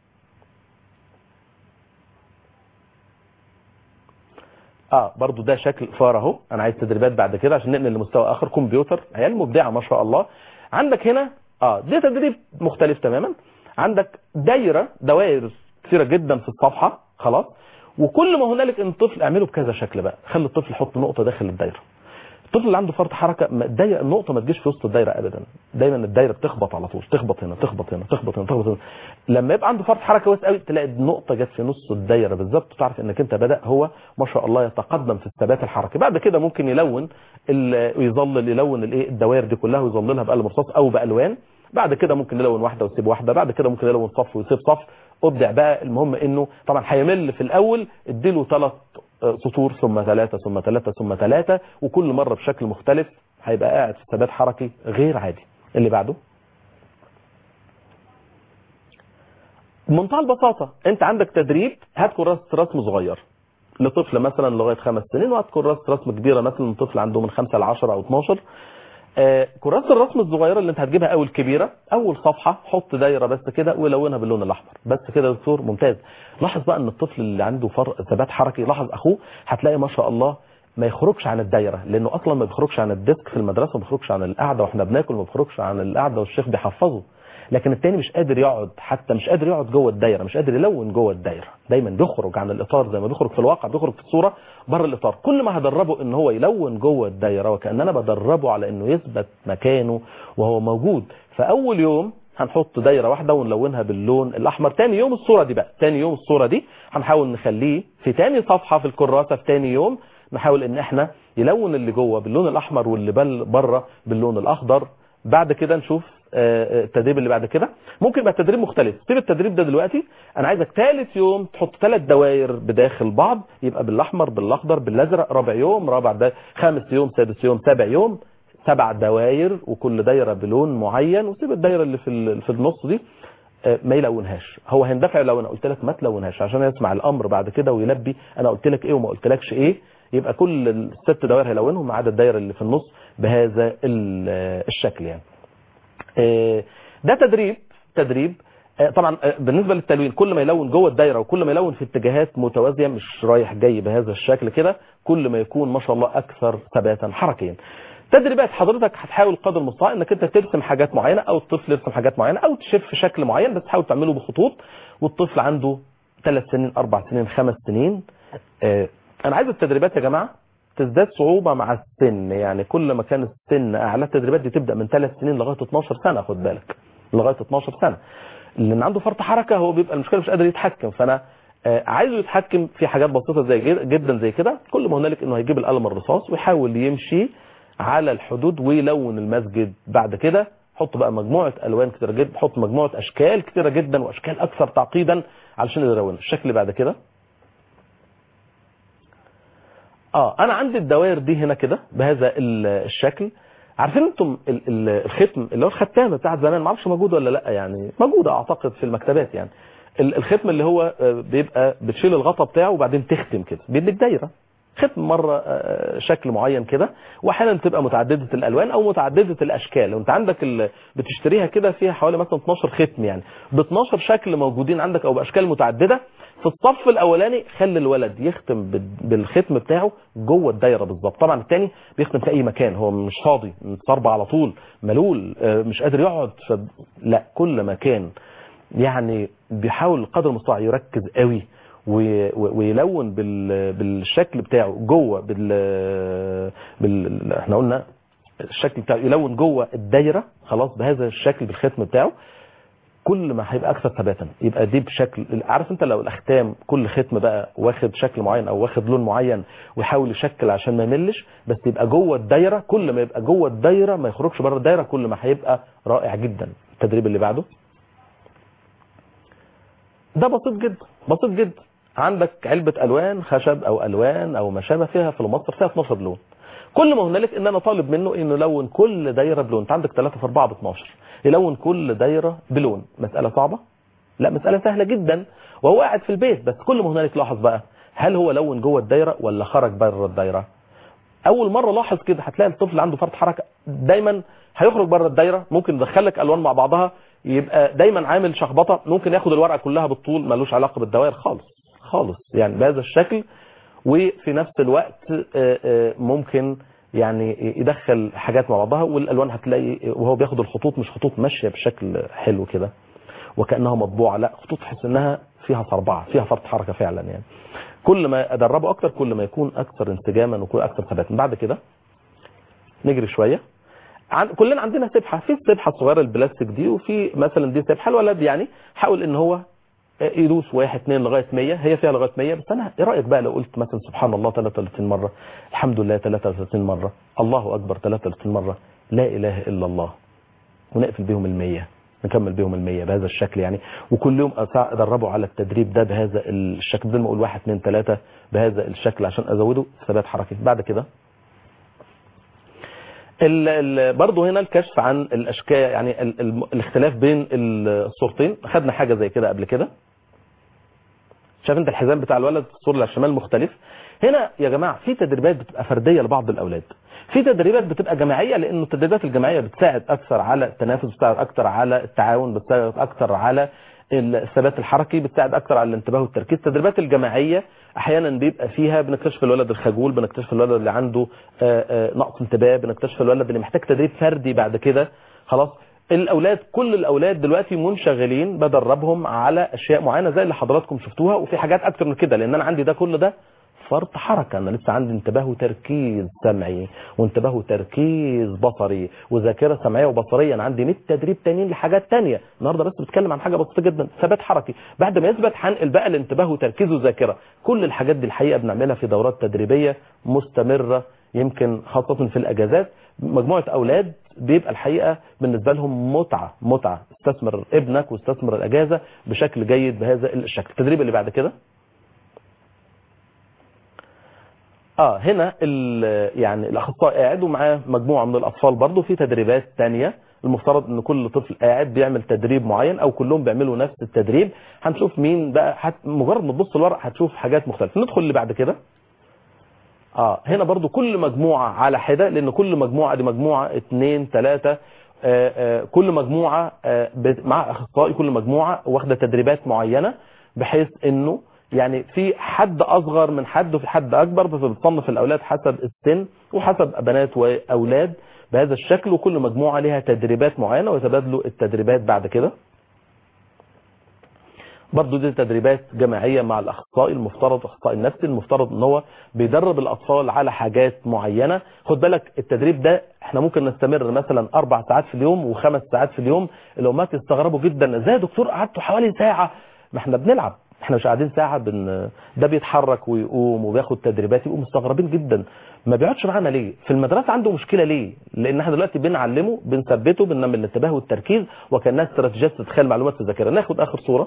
برضو ده شكل فار اهو. انا عايز تدريبات بعد كده عشان ننقل لمستوى اخر. كمبيوتر، عيال مبدعه ما شاء الله. عندك هنا ده تدريب مختلف تماما. عندك دوائر كثيره جدا في الصفحه خلاص. وكل ما هنالك ان الطفل اعمله بكذا شكل بقى. خلي الطفل يحط نقطه داخل الدايره. الطفل اللي عنده فرط حركه النقطه ما تجيش في وسط الدايره ابدا، دايما الدايره بتخبط على طول، تخبط هنا تخبط هنا تخبط هنا تخبط هنا. لما يبقى عنده فرط حركه واسع قوي تلاقي النقطه جت في نص الدايره بالظبط، تعرف انك انت بدا هو ما شاء الله يتقدم في الثبات الحركي. بعد كده ممكن يلون ويظلل يلون الدوائر دي كلها ويظللها بقلم رصاص او بالوان. بعد كده ممكن يلون واحده ويسيب واحده، بعد كده ممكن يلون صف ويسيب صف. ابدع بقى. المهم انه طبعا هيمل في الاول، اديله 3 سطور ثم 3 ثم 3 ثم 3، وكل مره بشكل مختلف، هيبقى قاعد في ثبات حركي غير عادي. اللي بعده بمنتهى البساطه. انت عندك تدريب، هات كراسه رسم صغير لطفل مثلا لغايه 5 سنين، وهات كراسه رسم كبيره مثلا لطفل عنده من 5 ل 10 او 12. كراسه الرسم الصغيره اللي انت هتجيبها او الكبيره، اول صفحه حط دايره بس كده ولونها باللون الاحمر بس كده يا دكتور. ممتاز. لاحظ بقى ان الطفل اللي عنده ثبات حركي، لاحظ اخوه هتلاقي ما شاء الله ما يخرجش عن الدايره، لانه اصلا ما بيخرجش عن الديسك في المدرسه، ما بيخرجش عن القعده واحنا بناكل، ما بيخرجش عن القعده والشيخ بيحفظه. لكن التاني مش قادر يقعد، حتى مش قادر يقعد جوه الدايره، مش قادر يلون جوه الدايره، دايما بيخرج عن الاطار زي ما بيخرج في الواقع، بيخرج في الصوره بره الاطار. كل ما هدربه ان هو يلون جوه الدايره، وكأن انا بدربه على انه يثبت مكانه وهو موجود. فاول يوم هنحط دايره واحده ونلونها باللون الاحمر. تاني يوم الصوره دي بقى، تاني يوم الصوره دي هنحاول نخليه في تاني صفحه في الكراسه في تاني يوم، نحاول ان احنا يلون اللي جوه باللون الاحمر واللي بره باللون الاخضر. بعد كده نشوف التدريب اللي بعد كده. ممكن يبقى التدريب مختلف. سيب التدريب ده دلوقتي. انا عايزك ثالث يوم تحط 3 دوائر بداخل بعض، يبقى بالاحمر بالاخضر بالازرق. رابع يوم خامس يوم سادس يوم سابع يوم 7 دوائر، وكل دايره بلون معين. وسيب الدايره اللي في النص دي ما يلونهاش، هو هيندفع لو انا قلت لك ما تلونهاش عشان يسمع الامر بعد كده ويلبي انا قلت لك ايه وما قلتلكش ايه. يبقى كل ال6 دوائر هيلونهم ما عدا الدايره اللي في النص بهذا الشكل يعني. ده تدريب طبعا. بالنسبه للتلوين، كل ما يلون جوه الدايره وكل ما يلون في اتجاهات متوازيه مش رايح جاي بهذا الشكل كده، كل ما يكون ما شاء الله اكثر ثباتا حركيا. تدريبات حضرتك هتحاول قدر المستطاع انك انت ترسم حاجات معينه، او الطفل يرسم حاجات معينه، او تشف شكل معين، بس تحاول تعمله بخطوط. والطفل عنده 3 سنين 4 سنين 5 سنين انا عايز التدريبات يا جماعه تزداد صعوبه مع السن، يعني كل ما كان السن اعلى التدريبات دي تبدا من 3 سنين لغايه 12 سنه، خد بالك لغايه 12 سنه، لان عنده فرط حركه هو بيبقى المشكله مش قادر يتحكم، فانا عايزه يتحكم في حاجات بسيطه زي جدا زي كده. كل ما هنالك انه هيجيب القلم الرصاص ويحاول يمشي على الحدود ويلون المسجد. بعد كده حط بقى مجموعه الوان كتيره جدا، حط مجموعه اشكال كتيره جدا واشكال اكثر تعقيدا علشان يلون. الشكل اللي بعد كده انا عندي الدوائر دي هنا كده بهذا الشكل. عارفين انتم الختم اللي هو الختامه بتاعت زمان، ما اعرفش موجود ولا لا، يعني موجوده اعتقد في المكتبات. يعني الختم اللي هو بيبقى بتشيل الغطا بتاعه وبعدين تختم كده بيديك دايره ختم مره شكل معين كده، واحيانا بتبقى متعدده الالوان او متعدده الاشكال. لو انت عندك بتشتريها كده فيها حوالي مثلا 12 ختم، يعني ب 12 شكل موجودين عندك او باشكال متعدده. في الصف الاولاني خلي الولد يختم بالختم بتاعه جوه الدايره بالظبط. طبعا الثاني بيختم في اي مكان، هو مش فاضي متصرب على طول ملول مش قادر يقعد، لا كل مكان يعني بيحاول قدر المستطاع يركز قوي ويلون بالشكل بتاعه جوه احنا قلنا الشكل بتاعه يلون جوه الدايره خلاص بهذا الشكل بالختم بتاعه. كل ما هيبقى اكثر ثباتا يبقى دي بشكل، عارف انت لو الاختام كل ختم بقى واخد شكل معين او واخد لون معين ويحاول يشكل عشان ما يملش، بس يبقى جوه الدايره. كل ما يبقى جوه الدايره ما يخرجش بره الدايره كل ما هيبقى رائع جدا. التدريب اللي بعده ده بسيط جدا بسيط جدا. عندك علبه الوان خشب او الوان او ما شابه فيها في المصدر فيها 12 لون. كل ما هنالك ان انا طالب منه انه يلون كل دايره بلون. انت عندك 3 في 4 ب 12، يلون كل دايره بلون. مساله صعبه؟ لا مساله سهله جدا وهو قاعد في البيت. بس كل ما هنالك لاحظ بقى هل هو لون جوه الدايره ولا خرج بره الدايره. اول مره لاحظ كده هتلاقي الطفل عنده فرط حركه دايما هيخرج بره الدايره، ممكن يدخل لك الوان مع بعضها يبقى دايما عامل شخبطه، ممكن ياخد الورقه كلها بالطول ملوش علاقه بالدوائر خالص خالص يعني بهذا الشكل. وفي نفس الوقت ممكن يعني يدخل حاجات مع بعضها، والالوان هتلاقي وهو بياخد الخطوط مش خطوط ماشيه بشكل حلو كده وكانها مطبوعه، لا خطوط تحس انها فيها صربعه فيها فرط حركه فعلا. يعني كل ما ادربه اكتر كل ما يكون اكثر انسجاما ويكون اكثر ثباتا. بعد كده نجري شويه. كلنا عندنا سبحه، في السبحه الصغيره البلاستيك دي وفي مثلا دي سبحه الولد يعني حاول ان هو يدوس 1 2 لغايه 100، هي فيها لغايه 100. بس انا ايه رايك بقى لو قلت مثلا سبحان الله 33 مره، الحمد لله 33 مره، الله اكبر 33 مره، لا اله الا الله، ونقفل بيهم ال100 نكمل بيهم ال100 بهذا الشكل يعني. وكل يوم ادربه على التدريب ده بهذا الشكل، بدل ما اقول 1 2 3 بهذا الشكل عشان ازوده ثبات حركي. بعد كده برضه هنا الكشف عن الاشكال، يعني الاختلاف بين الصورتين. خدنا حاجه زي كده قبل كده. شايف انت الحزام بتاع الولد الصوره اللي على الشمال مختلف. هنا يا جماعه في تدريبات بتبقى فرديه لبعض الاولاد، في تدريبات بتبقى جماعيه، لانه التدريبات الجماعيه بتساعد اكثر على التنافس، بتساعد اكثر على التعاون، بتساعد اكثر على الثبات الحركي، بتساعد اكثر على الانتباه والتركيز. التدريبات الجماعيه احيانا بيبقى فيها بنكتشف الولد الخجول، بنكتشف الولد اللي عنده نقص انتباه، بنكتشف الولد اللي محتاج تدريب فردي. بعد كده خلاص الاولاد كل الاولاد دلوقتي منشغلين بدربهم على اشياء معينه زي اللي حضراتكم شفتوها، وفي حاجات اكتر من كده، لان انا عندي ده كل ده فرط حركه. انا لسه عندي انتباه وتركيز سمعي وانتباه وتركيز بصري وذاكره سمعيه وبصريه. انا عندي 100 تدريب تانيين لحاجات تانية. النهارده بس بتكلم عن حاجه بسيطه جدا، ثبات حركي. بعد ما يثبت هنقل بقى الانتباه وتركيز وذاكره. كل الحاجات دي الحقيقه بنعملها في دورات تدريبيه مستمره، يمكن خاصه في الاجازات. مجموعه اولاد بيبقى الحقيقه بالنسبه لهم متعه. استثمر ابنك واستثمر الاجازه بشكل جيد بهذا الشكل. التدريب اللي بعد كده هنا يعني الاخصائي قاعد ومعاه مجموعه من الاطفال برضه في تدريبات تانية. المفترض ان كل طفل قاعد بيعمل تدريب معين او كلهم بيعملوا نفس التدريب. هنشوف مين بقى مجرد ما تبص الورق هتشوف حاجات مختلفه. ندخل اللي بعد كده. هنا برضو كل مجموعة على حدة، لان كل مجموعة دي مجموعة 2 3 كل مجموعة مع اخصائي، كل مجموعة واخدة تدريبات معينة بحيث انه يعني في حد اصغر من حد وفي حد اكبر، بتصنف الاولاد حسب السن وحسب بنات واولاد بهذا الشكل. وكل مجموعة لها تدريبات معينة ويتبادلوا التدريبات بعد كده. برضو دي تدريبات جماعية مع الأخصائي، المفترض أخصائي النفسي المفترض ان هو بيدرب الأطفال على حاجات معينة. خد بالك التدريب ده احنا ممكن نستمر مثلا 4 ساعات في اليوم و5 ساعات في اليوم. الأمهات يستغربوا جدا، ازاي يا دكتور قعدتوا حوالي ساعة؟ ما احنا بنلعب، احنا مش قاعدين ساعة ده بيتحرك ويقوم وبياخد تدريبات، يبقوا مستغربين جدا ما بيقعدش معانا ليه؟ في المدرسة عنده مشكلة ليه؟ لان احنا دلوقتي بنعلمه، بنثبته، بننمي الانتباه والتركيز وكانها استراتيجيات تدخل معلومات في الذاكرة. ناخد اخر صورة.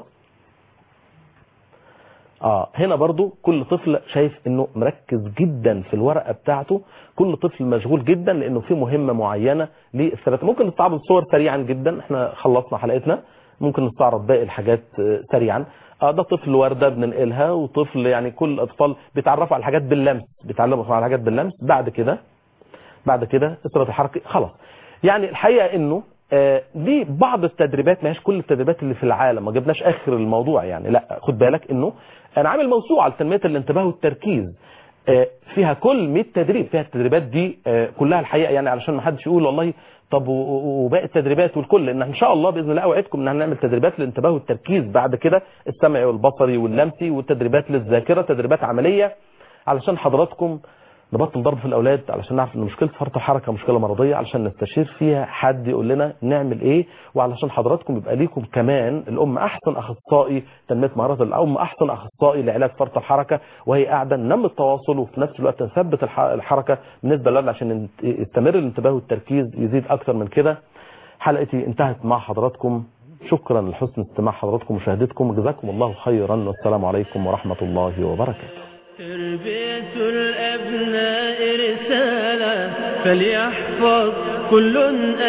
هنا برضو كل طفل شايف انه مركز جدا في الورقة بتاعته، كل طفل مشغول جدا لانه في مهمة معينة للثبات. ممكن نستعرض الصور سريعا جدا، احنا خلصنا حلقتنا، ممكن نستعرض باقي الحاجات سريعا. ده طفل وردة بننقلها، وطفل يعني كل الاطفال بيتعرفوا على الحاجات باللمس، بيتعلموا على الحاجات باللمس. بعد كده اسرة الحركة خلاص. يعني الحقيقة انه دي بعض التدريبات، ما هيش كل التدريبات اللي في العالم، ما جبناش اخر الموضوع يعني، لا خد بالك انه انا عامل موسوعه لتنميه الانتباه والتركيز فيها كل 100 تدريب، فيها التدريبات دي كلها الحقيقه يعني، علشان ما حدش يقول والله طب وباقي التدريبات والكل، ان ان شاء الله باذن الله اوعدكم ان هنعمل تدريبات للانتباه والتركيز بعد كده، السمعي والبصري واللمسي، وتدريبات للذاكره، تدريبات عمليه، علشان حضراتكم نبطل ضرب في الاولاد، علشان نعرف ان مشكله فرط الحركه مشكله مرضيه، علشان نستشير فيها حد يقول لنا نعمل ايه، وعلشان حضراتكم يبقى ليكم كمان الام احسن اخصائي تنميه مهارات الام، احسن اخصائي لعلاج فرط الحركه، وهي قاعده ننمي التواصل وفي نفس الوقت نثبت الحركه بالنسبه لنا عشان يستمر الانتباه والتركيز يزيد اكتر من كده. حلقتي انتهت مع حضراتكم، شكرا لحسن استماع حضراتكم ومشاهدتكم، جزاكم الله خيرا، والسلام عليكم ورحمه الله وبركاته. تربية الأبناء رسالة، فليحفظ كل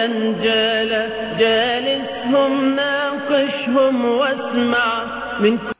أنجالا، جالسهم ناقشهم واسمع من